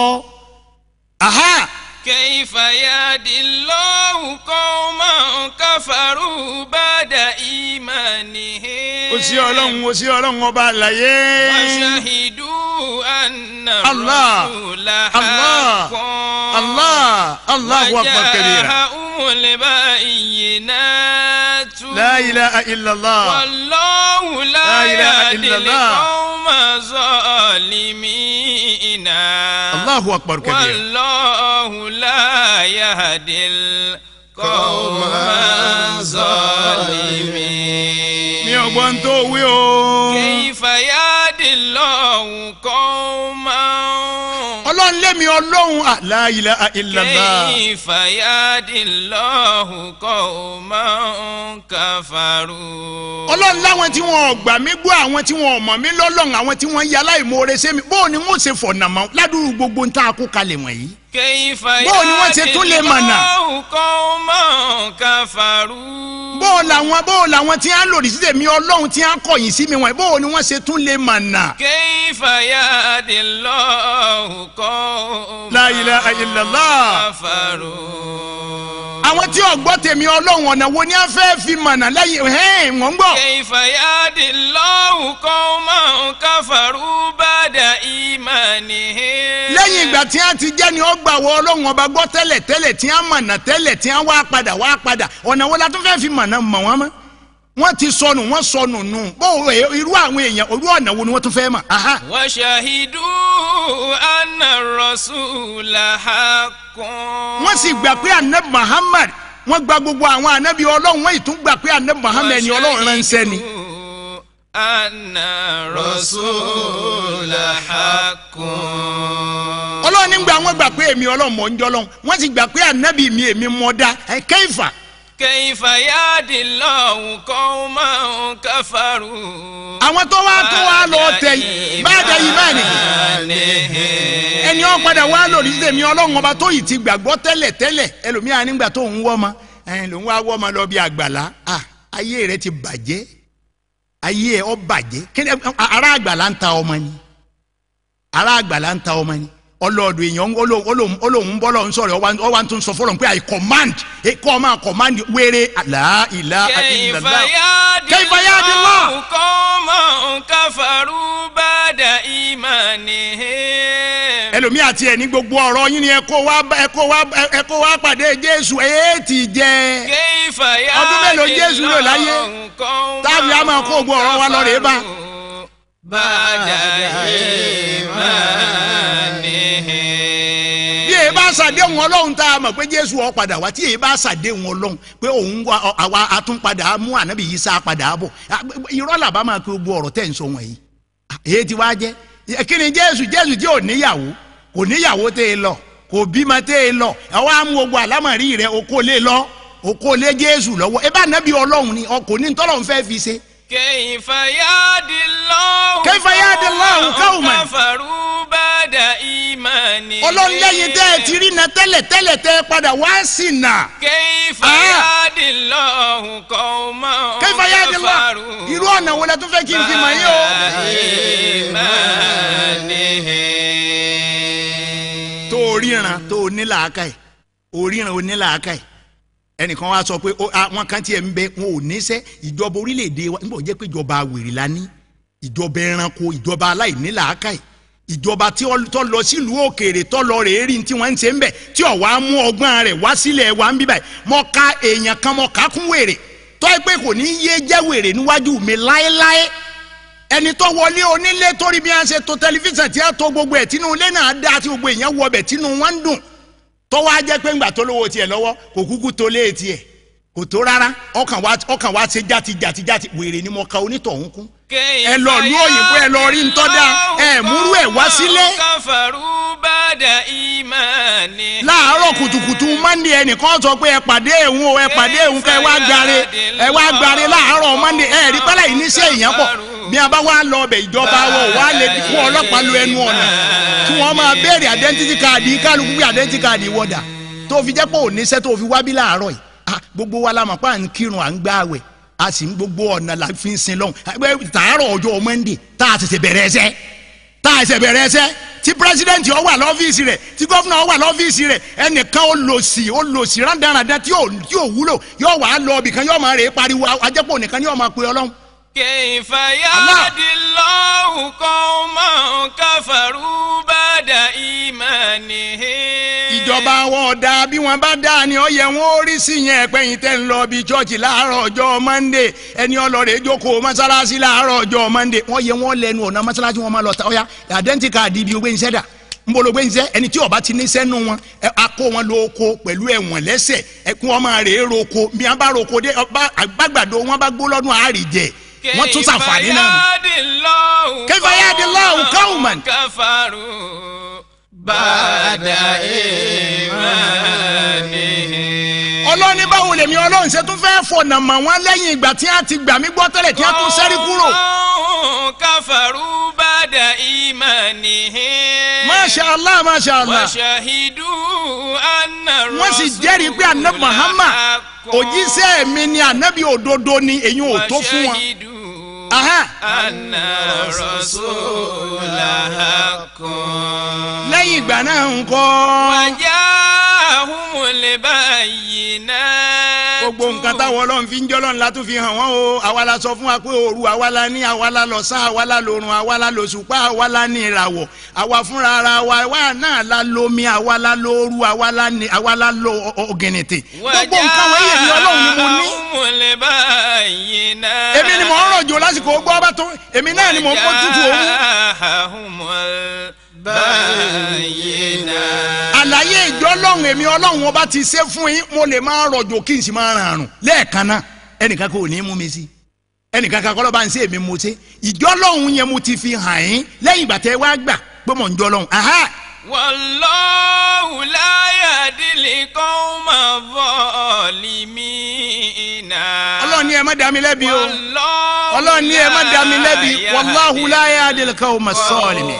كيف يهدي الله قوما كفروا بعد إيمانهم. ó sí Ọlọ́run ọba àlàyé. وشهدوا أن الرسول حق الله أكبر كبيرا. وجاءهم البينات. لا إله إلا الله. والله لا يهدي القوم الظالمين. الله أكبر كبيرا. والله لا يهدي القوم الظالمين. mi ò gbọ́n tó wí o. كيف يهدي الله قوما. Ọlọ́run lémi Ọlọ́run la ilaha illallah. كيف يهدي الله قوما كفروا. Ọlọ́run láwọn tí wọn ò gbà mí gbọ́ àwọn tí wọn ò mọ̀ mí lọ́lọ́run àwọn tí wọ́n yà láìmoore sẹ́mi bóò ni wọ́n ṣe fọ̀nà mọ́ ládùúgbò gbogbo ń tá a kó kalẹ̀ wọ̀nyí. كيف bóò ni wọ́n ṣe tún lè mọ̀nà. الله قوما كفروا. bóò làwọn tí wọ́n lòdì sí tèmi Ọlọ́run tí wọ́n kọ̀yìn sí mi wọ̀nyí bóò ni wọ́n ṣe tún lè mọ̀nà. كيف يهدي الله قوما La ilaha illallah. كفروا. àwọn tí ò gbọ́ tèmi Ọlọ́run ọ̀nà wo ni a fẹ́ fi mọ̀nà lẹ́yìn wọ́n gbọ́. كيف يهدي الله قوما كفروا بعد إيمانهم. lẹ́yìn ìgbà tí wọ́n ti jẹ́ ni ó gbà wọ Ọlọ́run ọba gbọ́ tẹ́lẹ̀ tí wọ́n mọ̀nà tẹ́lẹ̀ tí wọ́n wá padà ọ̀nà wo la tún fẹ́ fi mọ̀nà mọ̀ wọ́n mọ́ wọ́n ti sọnù nù bó irú àwọn èèyàn irú ọ̀nà wo ni wọ́n tún fẹ́ mọ̀. وشهدوا أن الرسول حق. wọ́n sì gbà pé anabi Muhammad wọ́n gba gbogbo àwọn anabi Ọlọ́run wọ́n ìtún gbà pé anabi Muhammad ni Ọlọ́run ránṣẹ́ ni. أن الرسول حق. Ọlọ́run nígbà wọ́n gbà pé èmi Ọlọ́run mọ̀ ń jọ́ lọ́hùn wọ́n sì gbà pé anabi mi èmi mọ̀ dá kẹ́yìfà. كيف يهدي الله قوما كفروا. àwọn tó wá lọ tẹ báyìí ìmáàní ẹni ó padà wá lòdì sí èmi Ọlọ́run ọba tó yìí ti gbàgbọ́ tẹ́lẹ̀ ẹlòmíà nígbà tó ń wọ́ ọmọ ló ń wá wọ́ ọmọ lọ bí àgbàlá ayé rẹ ti bàjẹ́ ayé ẹ ọ bàjẹ́ ará àgbàlá ń ta ọmọ ni ọlọ́ọ̀dù èèyàn olóhùn bọ́lọ̀ ń sọ̀rọ̀ ọwá tún sọ fọlọ́n pé I command kọ́ ọ máa command wéré la ilaha illallah. kayfa yahdi Allah qawman kafaru ba'da imanihim. ẹlòmíì àti ẹ̀ ní gbogbo ọ̀rọ̀ yín ni ẹ kó wá pàdé Jésù ti jẹ́ ọdún mélòó Jésù lò láyé táàbí a máa kó gbogbo ọ̀rọ̀ wa lọ rèé bá. ba'da imanihim. èyí bá ṣàdéhùn Ọlọ́run tá a mọ̀ pé Jésù ó padà wá tí èyí bá ṣàdéhùn Ọlọ́run pé òun àwa àtúnpadà mú ànábì Ìsá padà bọ̀ irọ́ làbá máa kí gbogbo ọ̀rọ̀ tẹ̀ ń sọ wọ̀nyí èyí ti wá jẹ́ kí ni Jésù tí ò níyàwó tẹ́ ẹ lọ kò bímọ tẹ́ ẹ lọ àwọn amú gbogbo àlámọ̀rí rẹ̀ okó lé lọ okó lé Jésù lọ́wọ́ ẹ bá nàbí Ọlọ́run ni ọkùnrin tọ́lọ́run fẹ́ fi ṣe. كيف يهدي الله قوما كفروا بعد إيمانهم. Ọlọ́run lẹ́yìn tẹ́ ẹ ti rí na tẹ́lẹ̀ tẹ́ ẹ padà wá sí nà. كيف يهدي الله قوما كيف يهدي الله irú ọ̀nà wo la tún fẹ́ kí n fi mọ̀ yín o. tó o ríran tó o ní làákàyè o ríran o ní làákàyè ẹnìkan wá sọ pé àwọn kan tiẹ̀ ń bẹ wọn ò níṣẹ́ ìjọba orílẹ̀-èdè wa nígbà jẹ́ pé ìjọba wèrè la ní ìjọba ẹranko ìjọba aláìní làákàyè ìjọba tí tó lọ sílùú òkèèrè tó lọ rèé rí tí wọ́n ń ṣe ń bẹ̀ tí ó wá mú ọgbọ́n rẹ̀ wá sílẹ̀ wa ń bí báyìí mọ ká èèyàn kan mọ ká kún wèrè tó ẹ pé kò ní yé jẹ́ wèrè níwájú mi láéláé ẹni tó wọlé onílé torí bí wọ́n ṣe to tẹlifíṣàn tí wọ́n to gbogbo ẹ̀ tínú ilé náà dá tí gbogbo èèyàn wọ ọbẹ̀ tínú wọn ń dùn tó wá jẹ́ pé ńgbà tó lówó tiẹ̀ lọ́wọ́ kò kúkú tó lé tiẹ̀ kò tó rárá ọkàn wá ṣe játi wèrè ni mo ka onítọ̀hún kún ẹ lọ lú òyìnbó ẹ lọ rí ntọ́dá ẹ múrú ẹ wá sílé. láàárọ̀ kùtùkùtù mọ́ndé ẹnìkan sọ pé ẹ pàdé ẹ̀hún o ẹ pàdé ẹ̀hún ká ẹ wá gbáre láàárọ̀ mọ́ndé ẹ rí pálá yìí níṣẹ́ èèyàn pọ̀ bí a bá wá lọ ọbẹ̀ ìjọba wọ̀ wá lè kó ọlọ́pàá lu ẹnu ọ̀nà tí wọ́n máa béèrè identity card kálukú bí identity card wọ̀dà tó fi jẹ́ pé ò níṣẹ́ tó fi wá bí láàárọ̀ yìí gbogbo wa la mọ̀ pé à ń kírun à ń gbààwẹ̀ a sì ń gbogbo ọ̀nà la fi ń sin lọ́hùn tààrọ̀ ọjọ́ Monday tá a ṣẹ̀ṣẹ̀ bẹ̀rẹ̀ ẹsẹ̀ tí pírẹsidẹ́ǹtì ó wà lọ́fíìsì rẹ̀ tí gọ́fúnà ó wà lọ́fíìsì rẹ̀ ẹnìkan ó lò sí rádaràdà tí ò wúlò yóò wà á lọ ibìkan yóò máa rè é pariwo ajẹ́pọ̀ nìkan yóò máa pe Ọlọ́run. كيف يهدي الله قوما كفروا بعد إيمانهم. ìjọba wọn ọ̀dà bí wọ́n bá dá ni ó yẹ wọ́n ó rí sí yẹn pẹ́yìn tẹ́ ń lọ bí chọ́ọ̀chì láàárọ̀ ọjọ́ Monday ẹni ọlọ́rẹ̀ jókòó mọ́sálásí láàárọ̀ ọjọ́ Monday wọ́n yẹ wọ́n lẹ́nu ọ̀nà mọ́sálásí wọn máa lọ ta ọ̀ya identity card ibi ògbé iṣẹ́ dà ń bolo ògbé iṣẹ́ ẹni tí ó bá ti ní sẹ́nu wọn akó wọn lóko pẹ̀lú ẹ̀wọ̀n lẹ́sẹ̀ ẹkún wọn máa rèé roko bí wọ́n bá roko dé àgbàgbàdo wọn bá gbó lọ́dún àárì jẹ wọ́n tún sàǹfààní náà nù. kayfa yahdi Allahu qawman kafaru ba'da imanihim. Ọlọ́ni báwo lèmi Ọlọ́run ṣe tún fẹ́ fọ̀nà mọ̀ wọ́n lẹ́yìn ìgbà tí a ti gbà mí gbọ́ tẹ́lẹ̀ tí a tún sẹ́rí kúrò. kafaru ba'da imanihim. Masha Allah Masha Allah. wa shahidu anna rasul. wọ́n sì jẹ́rìí pé anabi Muhammad òjíṣẹ́ mi ni anabi òdodo ni èyí ò tó fún wọn. anna rasula haqqun. lẹ́yìn ìgbà náà ń kọ́. wajahumul bayyinat. gbogbo nǹkan táwọn Ọlọ́run fi ń jọ́ lọ́nà látún fi hàn wọ́n o àwa la sọ fún wa pé òru àwa la ní àwa la lọ́sàn àwa la lòrùn àwa la lòṣùpá àwa la ní ìràwọ̀ àwa fúnra ara wa náà la lomi àwa la lóoru àwa la lo ọ̀gìnìtì gbogbo nǹkan wọ̀nyí èmi Ọlọ́run ni mo ní. èmi ni mo ń rọ̀jò lásìkò gbọ́ bá tó èmi náà ni mo ń bó tutù òun. àlàyé ìjọ Ọlọ́run èmi Ọlọ́run ọba ti ṣe fún yín mo lè máa rọ̀jò kí n sì máa ràn àrùn lẹ́ẹ̀kan náà ẹnìkan kò ní mú mi sí ẹnìkan kan kọ́lọ́ bá ń ṣe èmi mo ṣe ìjọ Ọlọ́run yẹn mo ti fi hàn yín lẹ́yìn ìgbà tẹ́ wá gbà pé mò ń jọ Ọlọ́run. wallahu la yahdil qawma zalimina. Ọlọ́run ní ẹ má dá mi lẹ́bi o Ọlọ́run ní ẹ má dá mi lẹ́bi wallahu la yahdil qawma zalimin.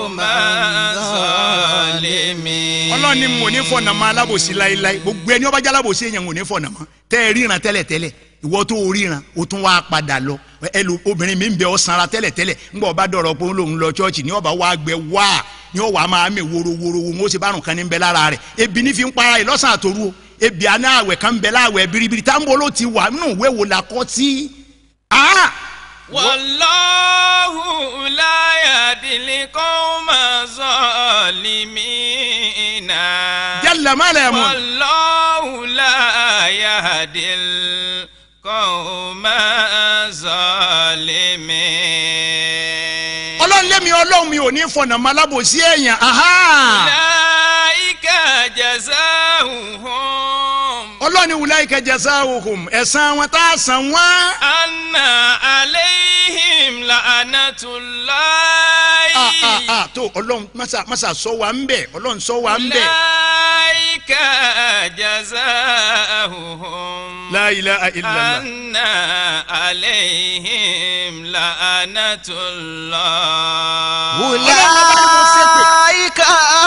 Ọlọ́run ní mo ní fọ̀nà mọ́ alábòsí láéláé gbogbo ẹni ọba jẹ́ alábòsí èèyàn mo ní fọ̀nà mọ́ tẹ́ ẹ ríran tẹ́lẹ̀tẹ́lẹ̀ ìwọ tó ríran o tún wá padà lọ obìnrin mi ń bẹ ọ sanra tẹ́lẹ̀tẹ́lẹ̀ ńgbà ọba dọ̀rọ̀ pé òun lọ chọ́ọ̀chì ní ọba wá gbẹ wá ní ọwọ́ máa mẹ worowóró wọn ó sì bá rùn kan ní bẹ lára rẹ̀ ebi ní fi ń para rẹ̀ lọ́sàn àtòru o ebi àná àwẹ̀ kan bẹ láwẹ̀ biribiri táǹbọ̀ ló ti wà nínú ìwé wò la kọ́ sí. wallahu la yahdil qawma zalimina. jalla ma la yamun. wallahu la yahdil qawma zalimin. Ọlọ́run lémi Ọlọ́run mi ò ní fọ̀nà mọ́ alábòsí èèyàn. ulaika jazaohum. Ọlọ́run ní ulaika jazaohum ẹ̀san wọn tá a san wọ́n. anna alayhim لعنة الله tó ọlọ́run masa sọ wa ń bẹ̀ ọlọ́run sọ wa ń bẹ̀. أولئك جزاؤهم La ilaha illallah. أن عليهم لعنة الله أولئك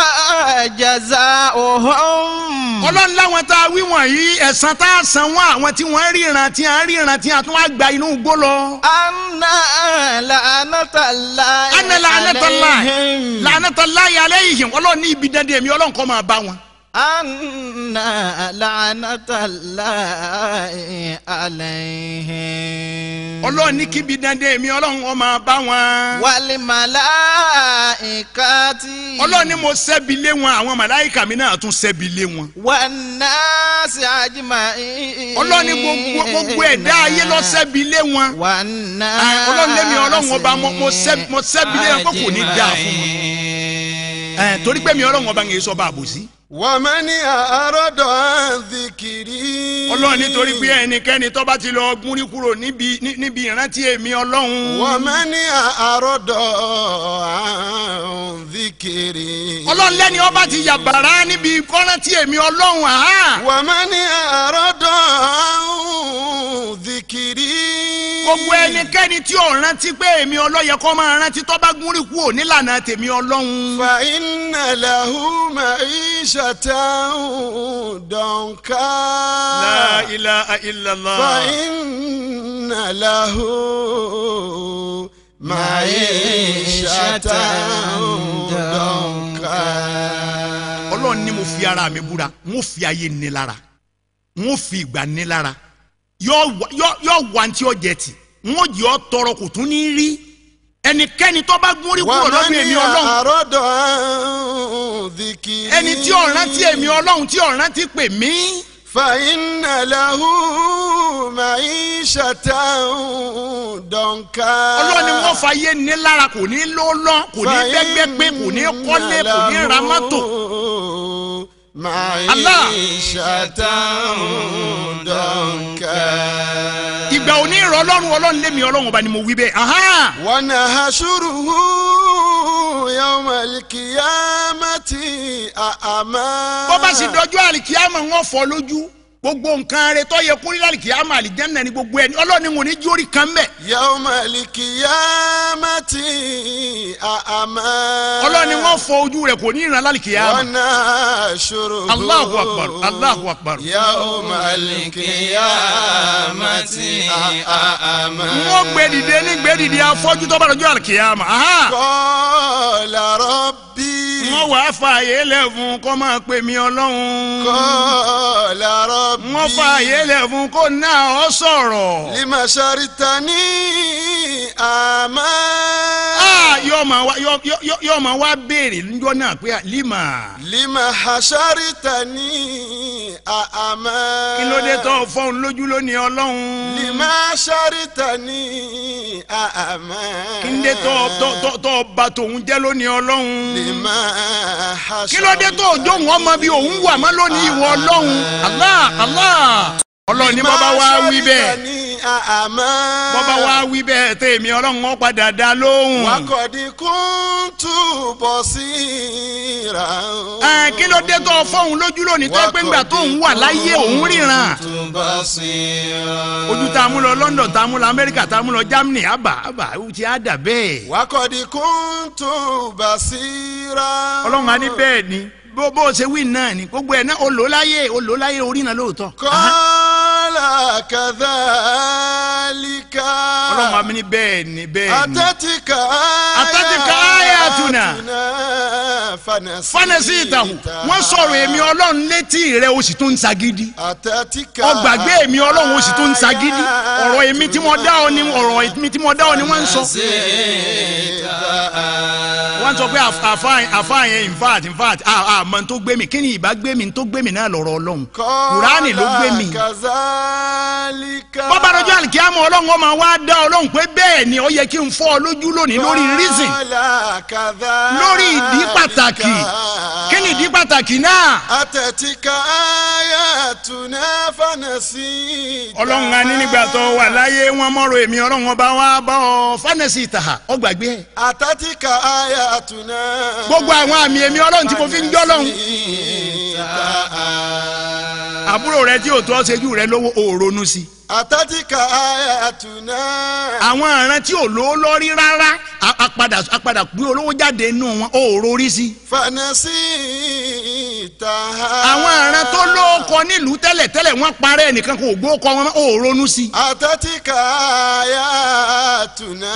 جزاؤهم. ọlọ́run láwọn tá a wí wọ̀nyí ẹ̀san tá a san wọ́n àwọn tí wọ́n ríran tí a ríran tí a tún wá gba inú igbó lọ. Anna la'natallahi Anna la'natallahi alayhim. la'natallahi alayhim ọlọ́run ní ibi dandan èmi ọlọ́run kọ́ máa bá wọn. Anna la'natallahi alayhim. ọlọ́run ní kíbi dandan èmi ọlọ́run kọ́ máa bá wọn. Wal malaikati. ọlọ́run ní mo ṣẹ́bi lé wọn àwọn màláìkà mi náà tún ṣẹ́bi lé wọn. Wan nasi ajma'in. ọlọ́run ní gbogbo ẹ̀dá ayé ló ṣẹ́bi lé wọn. Wan nasi ọlọ́run lémi ọlọ́run ọba mo ṣẹ́bi lé wọn kó kò ní dáa fún wọn. torí pé mi ọlọ́run ọba ń yẹ sọ bá àbòsí. wàmẹ́ni àárọ̀dọ̀ àǹdíkìrì. ọlọ́run nítorí pé ẹnikẹ́ni tó bá ti lọ gúnrí kúrò níbi ìrántí èmi ọlọ́run. wàmẹ́ni àárọ̀dọ̀ àǹdíkìrì. ọlọ́run lẹ́ni ọba ti yàbàrá níbi kọ́rántí èmi ọlọ́run. wàmẹ́ni àárọ̀dọ̀ àǹdíkìrì. gbogbo ẹnikẹ́ni tí ò rántí pé èmi ọlọ́yẹ kọ́ máa rántí tó bá gúnrí kúrò nílànà tèmi ọlọ́run. fa inna lahu ma'ishatan danka. La ilaha illallah. fa inna lahu ma'ishatan danka. ọlọ́run ní mo fi ara mi búra mo fi ayé ní lára mo fi ìgbà ní lára yọ wà ní tí ó jẹ ti wọn jẹ ọ tọrọ kò tún ní rí ẹnikẹ́ni tó bá gúnrí kúrò lọ́dún èmi ọlọ́run ẹni tí ó rántí èmi ọlọ́run tí ó rántí pè mí. fa inna lahu ma'ishatan danka. ọlọ́run ni wọ́n fa yé ní lára kò ní lọ́lọ́ kò ní gbẹ́gbẹ́gbẹ́ kò ní kọ́lé kò ní ra mọ́tò. ma'ishatan danka. ìgbà òní ìrọ̀ ọlọ́run lémi ọlọ́run ọba ni mo wí bẹ́ẹ̀. wa nahshuruhu yawmal qiyamati a'ma. bó bá sì dọjọ́ àlìkíyàmà wọn fọ́ lójú gbogbo nǹkan rẹ̀ tó yẹ kúrò àlìkíyàmà àlìjánnà ni gbogbo ẹni ọlọ́run ni wọn ní jórí kan bẹ́ẹ̀. yawmal qiyamati a'ma. ọlọ́run ni wọ́n fọ́ ojú rẹ̀ kò ní ìran àlìkíyàmà. wa nahshuruhu Allahu akbar Allahu akbar. yawmal qiyamati a'ma. wọ́n gbé dìde afọ́jú tó bá dọjọ́ àlìkíyàmà. qala rabbi. wọ́n wàá fààyè lẹ̀ fún kó máa pè mí ọlọ́run. qala rabbi. wọ́n fààyè lẹ̀ fún kó náà ọ sọ̀rọ̀. lima sharitani ama. yóò máa wá béèrè níjọ́ náà pé lima hasharitani ama. kí ló dé tó fọ́n lójú lónìí ọlọ́run. lima sharitani ama. kí ló dé tó bà tòun jẹ́ lónìí ọlọ́run. lima hasharitani. kí ló dé tó jó wọn mọ bí òun wà mọ́ lónìí ìwọ ọlọ́run. Allah ọlọ́run ní bọ́bá wá wí bẹ́ẹ̀. bọ́bá wá wí bẹ́ẹ̀ tèmi ọlọ́run wọn padà dá lóhùn. wákọ̀dí kuntu basira. kí ló dé tó fọ́hùn lójú lónìí tó pé ńgbà tó ń wà láyé òun ríran. ojú tá a mú lọ London tá a mú lọ Amẹ́ríkà tá a mú lọ Germany àbá ó ti á dà bẹ́ẹ̀. wákọ̀dí kuntu basira. ọlọ́run á ní bẹ́ẹ̀ ni bó ṣe wí náà ni gbogbo ẹ̀ náà ó lò láyé orí náà lóòótọ́. kọ́lá kadhalika. ọlọ́run àmì ní bẹ́ẹ̀ ni. atatika ayatuna fanasi ìtàhùn wọ́n sọ̀rọ̀ èmi ọlọ́run létí rẹ̀ o sì tún ń sagídí. atatika ọgbàgbé èmi ọlọ́run o sì tún ń sagídí. ọ̀rọ̀ èmi tí mo dá ọ ni wọ́n ń sọ. wọ́n sọ pé àfáà yẹn in fact àmọ́ tó gbé mi kí ni ìbá gbé mi tó gbé mi náà lọ́rọ̀ ọlọ́run kùránì ló gbé mi. bọ́bá lọ́jọ́ àlìkíyàmọ̀ ọlọ́run ọmọ wa dá ọlọ́run pé bẹ́ẹ̀ ni ó yẹ kí n fọ́ ọ lójú lónìí lórí reason lórí ìdí pàtàkì kí ni ìdí pàtàkì náà. atatika ayatuna fanasita. ọlọ́run á ní nígbà tó wà láyé wọn mọ́rọ̀ èmi ọlọ́run ọba wa bá ọ fanasita ọ gbàgbé ẹ̀. atatika ayatuna. gbogbo àwọn àmì èmi ọlọ́run tí mo fi ń jọ́ lọ́hùn. àbúrò rẹ tí ò tó ọ ṣẹ́jú rẹ lówó ò ronú sí. atatika ayatuna. àwọn àrùn tí ò lówó lórí rárá apadà gbé olówó jáde nínú wọn ò rórí sí. fanasita. àwọn àrùn tó lóko nílùú tẹ́lẹ̀tẹ́lẹ̀ wọ́n parẹ́ ẹnìkan kò gbó kọ wọn ò ronú sí. atatika ayatuna.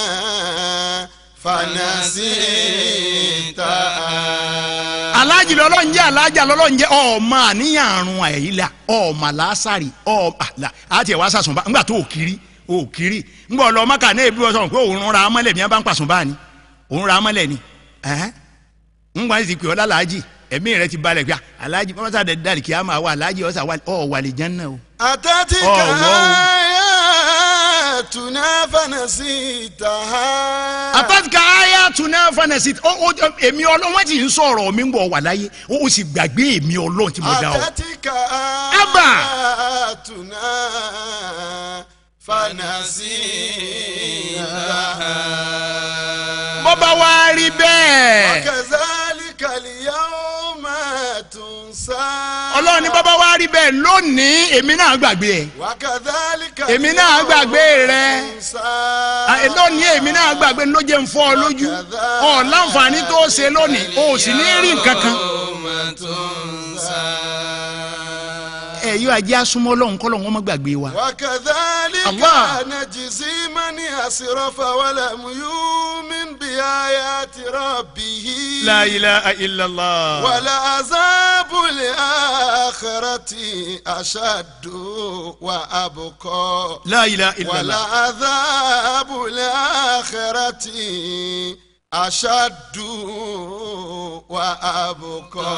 fanasita. alájì lọ́lọ́run jẹ́ alájà lọ́lọ́run jẹ́ ọmọ àníyàn àrùn àyílà ọmọ làásàrì àti ẹ̀wá sàṣùnbà ńgbà tó òkiri ńgbà ọlọ́mọ kà ní ebi ọ̀sán pé òun ra amọ́lẹ̀ mi bá ń pàṣùnbà ni òun ra amọ́lẹ̀ ni ńgbà ti pè ọ́ lálàájì ẹ̀mí rẹ ti balẹ̀ pé alájì mọ́tà dàrí kí á máa wà alájì ọ̀sà wà lè jẹ́ náà o. atatika ayatuna fanasita. àtàtìkà ayatuna fanasita èmi ọlọ́wọ́n ti ń sọ̀rọ̀ mi ń bọ̀ wà láyé ó sì gbàgbé èmi ọlọ́run tí mo dá ọ. atatika ayatuna fanasita. bọ́bá wa rí bẹ́ẹ̀. wakazalika liyawma tunsa. ọlọ́run ní bọ́bá wa rí bẹ́ẹ̀ lónìí èmi náà gbàgbé ẹ̀. wakazalika èmi náà gbàgbé rẹ lónìí èmi náà gbàgbé ló jẹ́ ń fọ́ ọ lójú ọ láǹfààní tó ṣe lónìí o sì ní rí nǹkan kan. ẹ̀yọ́ ajé asúmọ́ ọlọ́run kọ́ lọ́wọ́ mọ́ gbàgbé wa. wakadhalika najzi man asrafa wa lam yu'min bi ayati rabbih. la ilaha illallah. wala azabul akhirati ashaddu wa abqa. la ilaha illallah. wala azabul akhirati ashaddu wa abqa.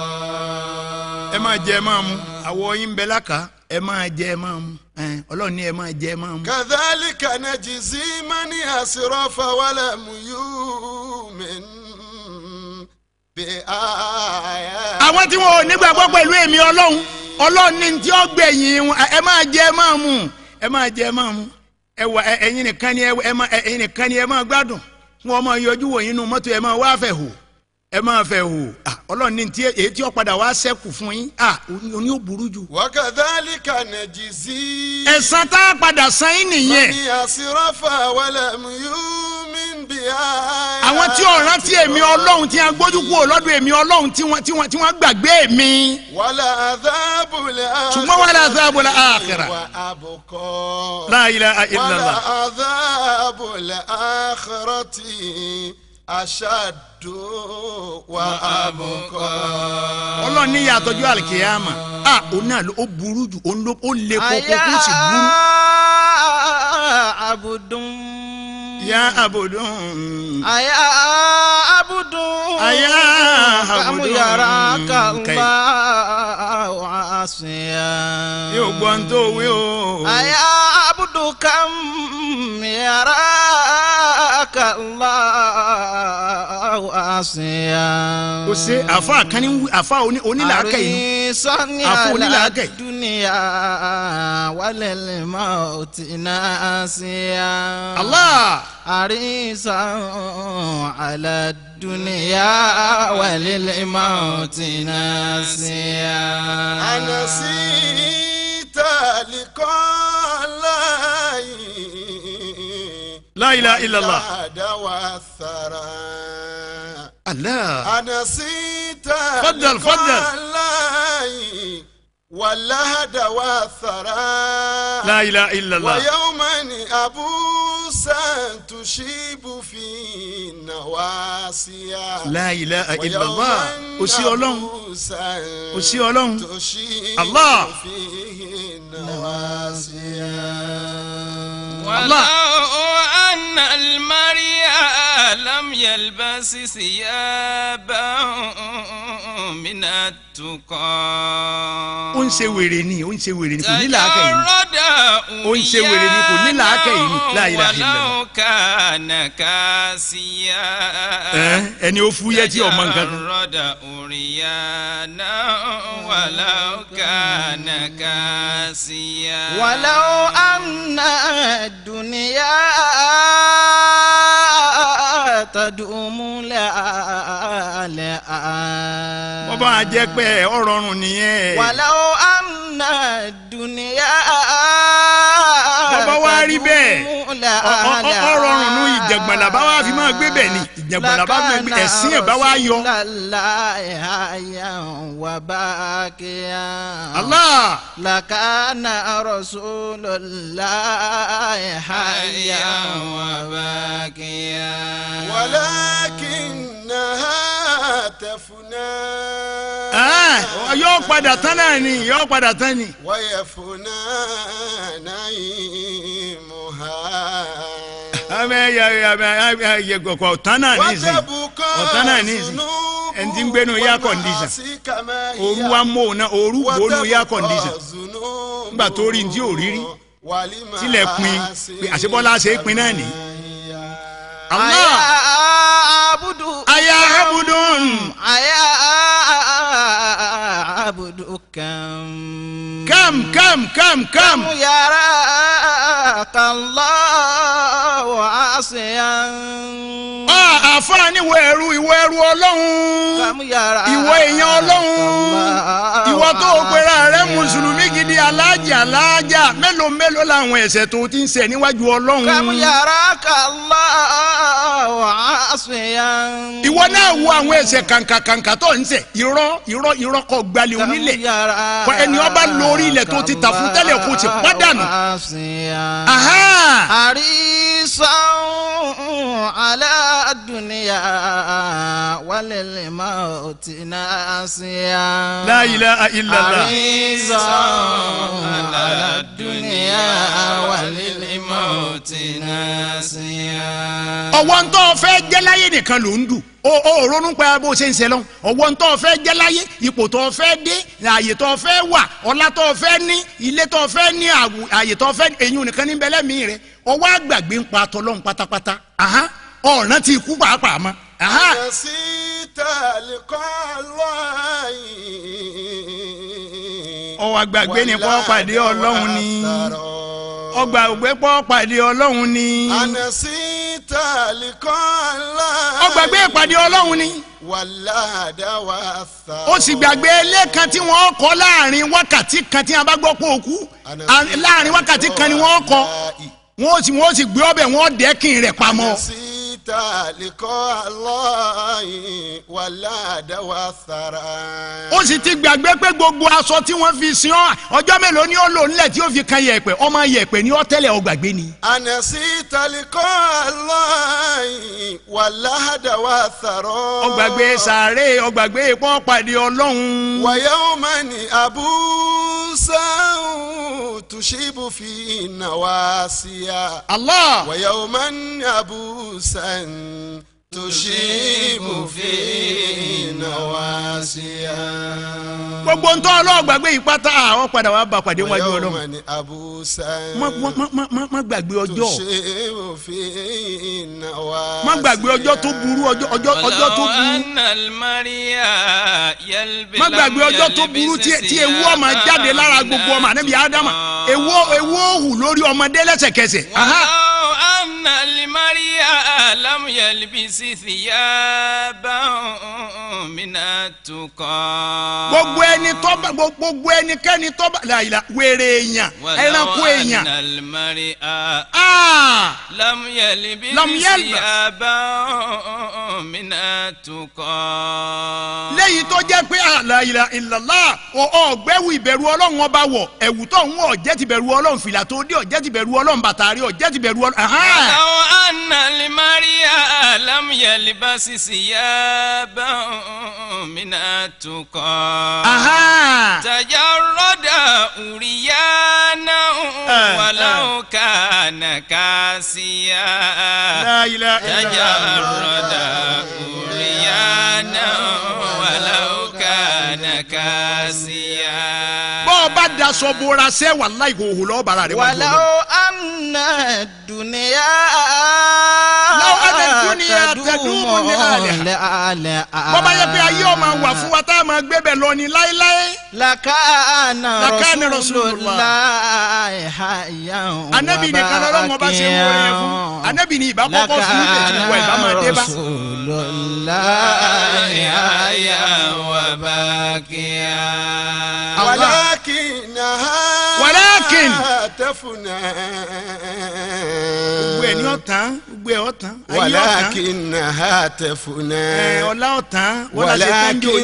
ẹ máa jẹ ẹ máa mu àwọ̀ yín bẹ lákàá ẹ máa jẹ ẹ máa mu ọlọ́run ní ẹ máa jẹ ẹ máa mu. kadhalika najzi man asrafa wa lam yu'min bi ayati. àwọn tí wọn ò nígbàgbọ́ pẹ̀lú èmi ọlọ́run ní tí ó gbẹ̀yìn ẹ máa jẹ ẹ máa mu ẹ máa jẹ ẹ máa mu ẹ wà ẹ̀yin nìkan ni ẹ máa gbádùn wọn máa yọjú wò yín nínú mọ́tò ẹ máa wá fẹ̀ hù ẹ máa fẹ́ hù ọlọ́run ní tí èyí tí ó padà wá sẹ́kù fún yín oní ò burú jù. wa kadhalika najzi. ẹ̀san tá a padà san yín nìyẹn. man asrafa wa lam yu'min bi ayati. àwọn tí ò rántí èmi ọlọ́run tí wọ́n gbójú kúrò lọ́dọ̀ èmi ọlọ́run tí wọ́n gbàgbé mi. wala azabul akhirati. ṣùgbọ́n wala azabul akhirati. wa abqa. la ilaha illallah. wala azabul akhirati ashaddu wa abqa. ọlọ́run ní yàtọ̀jú àlìkèyàmà òun náà ó burú jù ó lé kókó kó sì burú. ya abudun. aya abudun. aya abudun. kamuyara kala wasiya. yóò gbọ́ ń tó wí o. aya abudu kamuyara kala wasiya. o ṣe àfa kan ní àfa onílàákẹ́ yìí. àfa onílàákẹ́ yìí. duniya walil mauti nasiya. Allah. arisan ala duniya walil mauti nasiya. anasita liqallahi. la ilaha illallah. Allah. anasita faddal faddal. واللهد والثرى لا إله إلا الله ويوما أبوسا تشيب في النواسيا لا إله إلا الله أسي أولون أسي أولون الله ولو أن المريا لم يلبس ثيابا من التقى ó ń ṣe wèrè ni kò ní làákà yìí. تجرد ó ń ṣe wèrè ni kò ní làákẹ́ yìí ni la ilaha illallah. ولو كان كاسيا ẹni ó fúyẹ́ tí ọmọ nǹkan kan. تجرد أريانا ولو كان كاسيا ولو أن الدنيا تدوم لآلآ wọ́n bá jẹ́ pé ọ̀rọ̀ ọ̀run nìyẹn. ولو أن الدنيا bọ́bá wá rí bẹ́ẹ̀ ọ̀rọ̀ ọ̀run nù ìjàngbọ̀nlá bá wá fi máa gbé bẹ́ẹ̀ ni ìjàngbọ̀nlá bá gbé ẹ̀sìn ẹ̀ bá wá yọ. Allah. لكان رسول الله حيا وباكيا ولكنها تفنى yóò padà tán náà ni yóò padà tán ni. ويفنى نعيمها ọ̀tán náà ní ìsìn ọ̀tán náà ní ìsìn ẹni tí ń gbénu air condition ooru wa mú òun náà ooru gbónú air condition nígbà tó rí ní òrírí tilẹ̀ pin pé àṣebọ́lá ṣe é pin náà ní. Allah aya abudun aya abudu kam yaraka Allahu asiyan. àfáàní ìwọ ẹrú Ọlọ́run ìwọ èèyàn Ọlọ́run ìwọ tó o pera rẹ mùsùlùmí gidi alájà mélòó làwọn ẹ̀ṣẹ̀ tó ti ń ṣẹ̀ níwájú Ọlọ́run. kam yaraka Allahu asiyan. ìwọ náà wo àwọn ẹ̀ṣẹ̀ kàǹkà tó ń ṣẹ̀ irọ́ kọ gbalẹ̀ onílẹ̀ kọ ẹni ọba lórí ilẹ̀ tó ti tà fún tẹ́lẹ̀ kó ti pàdánù. àrísàn ala dunya walil mauti nasiya. La ilaha illallah. àrísàn ala dunya walil mauti nasiya. ọwọ́ ń tọ́ fẹ́ jẹ́ láyé nìkan ló ń dù ó ronú pé bó ṣe ń ṣe lọ ọwọ́ ń tọ́ fẹ́ jẹ́ láyé ipò tó fẹ́ dé ààyè tó fẹ́ wà ọlá tó fẹ́ ní ilé tó fẹ́ ní ààyè tó fẹ́ èyí nìkan ní bẹ́lẹ́ mi rẹ̀ ọwọ́ àgbàgbé ń pa tọ́lọ́hún pátápátá ọ̀ràn ti kú pàápàá mọ́. ọwọ́ àgbàgbé ni kọ́ pàdé Ọlọ́run ni ọgbà ògbé pọ́ pàdé Ọlọ́run ni. ọgbàgbé ìpàdé Ọlọ́run ni. ó sì gbàgbé ilé kan tí wọ́n kọ́ láàrin wákàtí kan tí a bá gbọ́ pé ó kú láàrin wákàtí kan ni wọ́n kọ́ wọ́n sì gbé ọbẹ̀ wọ́n dẹ́kin rẹ̀ pamọ́. ó sì ti gbàgbé pé gbogbo aṣọ tí wọ́n fi sin ọ́ ọjọ́ mélòó ni ó lò nílẹ̀ tí ó fi kan yẹ̀pẹ̀ ọmọ yẹ̀pẹ̀ ni ó tẹ́lẹ̀ ó gbàgbé ni. ó gbàgbé sàárè ó gbàgbé ipò pàdé Ọlọ́run. ويوما أبوسا تشيب في النواسيا الله ويوما أبوسا تشيب في النواسيا gbogbo ntọ́ ọlọ́ọ̀gbàgbé ìpátá àwọn padà wà bá pàdé wájú Ọlọ́run. ويوما أبوسا má gbàgbé ọjọ́ تشيب في النواسيا má gbàgbé ọjọ́ tó burú ọjọ́ tó burú má gbàgbé ọjọ́ tó burú tí ewu ọmọ jáde lára gbogbo ọmọ ànábì Ádámà ewu òhù lórí ọmọdé lẹ́sẹ̀kẹsẹ̀. أن المريا لم يلبس ثيابا من التقى. gbogbo ẹnikẹ́ni tó bá láyìlá wèrè èèyàn ẹranko èèyàn. أن المريا لم يلبس ثيابا من التقى. lẹ́yìn tó jẹ́ pé la ilaha illallah ọ̀gbẹ́wò ìbẹ̀rù Ọlọ́run ọba wọ̀ ẹ̀wù tó ń wọ̀ ọ̀jẹ́ ti bẹ̀rù Ọlọ́run fìlà tó dé ọ̀jẹ́ ti bẹ̀rù Ọlọ́run bàtà rí ọ̀jẹ́ ti bẹ̀rù Ọlọ́run. ولو أن المريا لم يلبس ثيابا من التقى تجرد أريانا ولو كان كاسيا. لا إله إلا تجرد أريانا ولو كان كاسيا. kásíyà. bọ́ ọ bá daṣọ bora ṣẹ́ wàláhì ìhòòhò lọ́ọ́ bàrà rẹ̀ wọ́n wàlá anna dunya. Law anna dunya tadumu li'ala. bọ́bá yẹ pé ayé ọmọ wà fún wa tá a máa gbé bẹ̀ lọ ní láéláé. lakana Rasulullah hayyan wa anabi ni kan lọ́rọ́ wọn bá ṣe ń wọlé fún anabi ni ìbá kọ́kọ́ fún ìtẹ̀jú wa ìbá máa dé bá. Rasulullah hayyan wa baqiya. walakin tafuna. gbogbo ẹ̀ ní ọ̀tán gbogbo ẹ̀ ọ̀tán ayé ọ̀tán. walakinnaha tafuna. ọ̀la ọ̀tán wọ́n la ṣe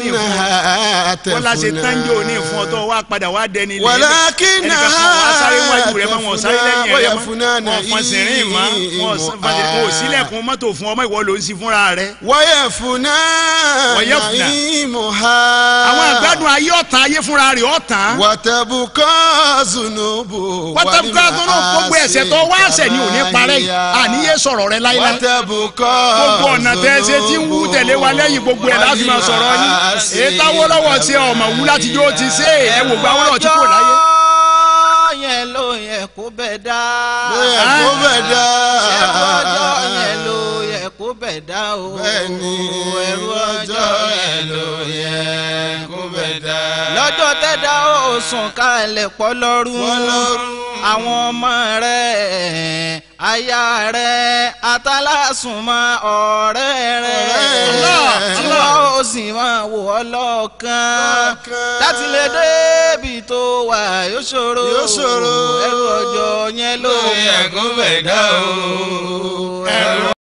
tánjó ní fún ọtọ́ wa padà wá dẹni lé ẹnìkan kan wá sáré wájú rẹ̀ mọ́ wọn sáré lẹ́yìn rẹ̀ mọ́ wọn fọ́n sẹ́rìn mọ́ wọn kò sílẹ̀kùn mọ́tò fún ọmọ ìwọ ló ń sí fúnra rẹ̀. wayafuna na'imuha. àwọn àgbàdùn ayé ọ̀tán ayé fúnra rẹ̀ ọ̀tán. watabuka zunubu. gbogbo ẹ̀ṣẹ̀ tó wá ẹ̀ṣẹ̀ ni ò ní parẹ́ yìí àníyé sọ̀rọ̀ rẹ̀ láíláí. watabuka gbogbo ọ̀nà tẹ́ ẹ ṣe tí ń wú tẹ̀lé wa lẹ́yìn gbogbo ẹ̀ láti máa sọ̀rọ̀ yín èyí táwọ́ lọ́wọ́ ṣe ọmọ wú láti jó ti ṣe ẹ wò gba wọ́n lọ tí kò láyé. yẹn ló yẹ kó bẹ̀ dá. ló yẹ kó bẹ̀ dá. ọjọ́ yẹn ló yẹ kó bẹ̀ dá o. bẹ́ẹ̀ni ẹrú ọjọ́ yẹn ló yẹ kó bẹ̀ dá. lọ́jọ́ tẹ́dá ó sùn kalẹ̀ pọ̀ lọ́rùn àwọn ọmọ rẹ̀ aya rẹ̀ atálásùnmọ́ ọ̀rẹ́ rẹ̀ tí wọ́n ó sì máa wò ọ́ lọ́ọ̀kan láti lè débi tó wà yóò ṣòro ẹrù ọjọ́ yẹn ló yẹ kó bẹ̀ dá o.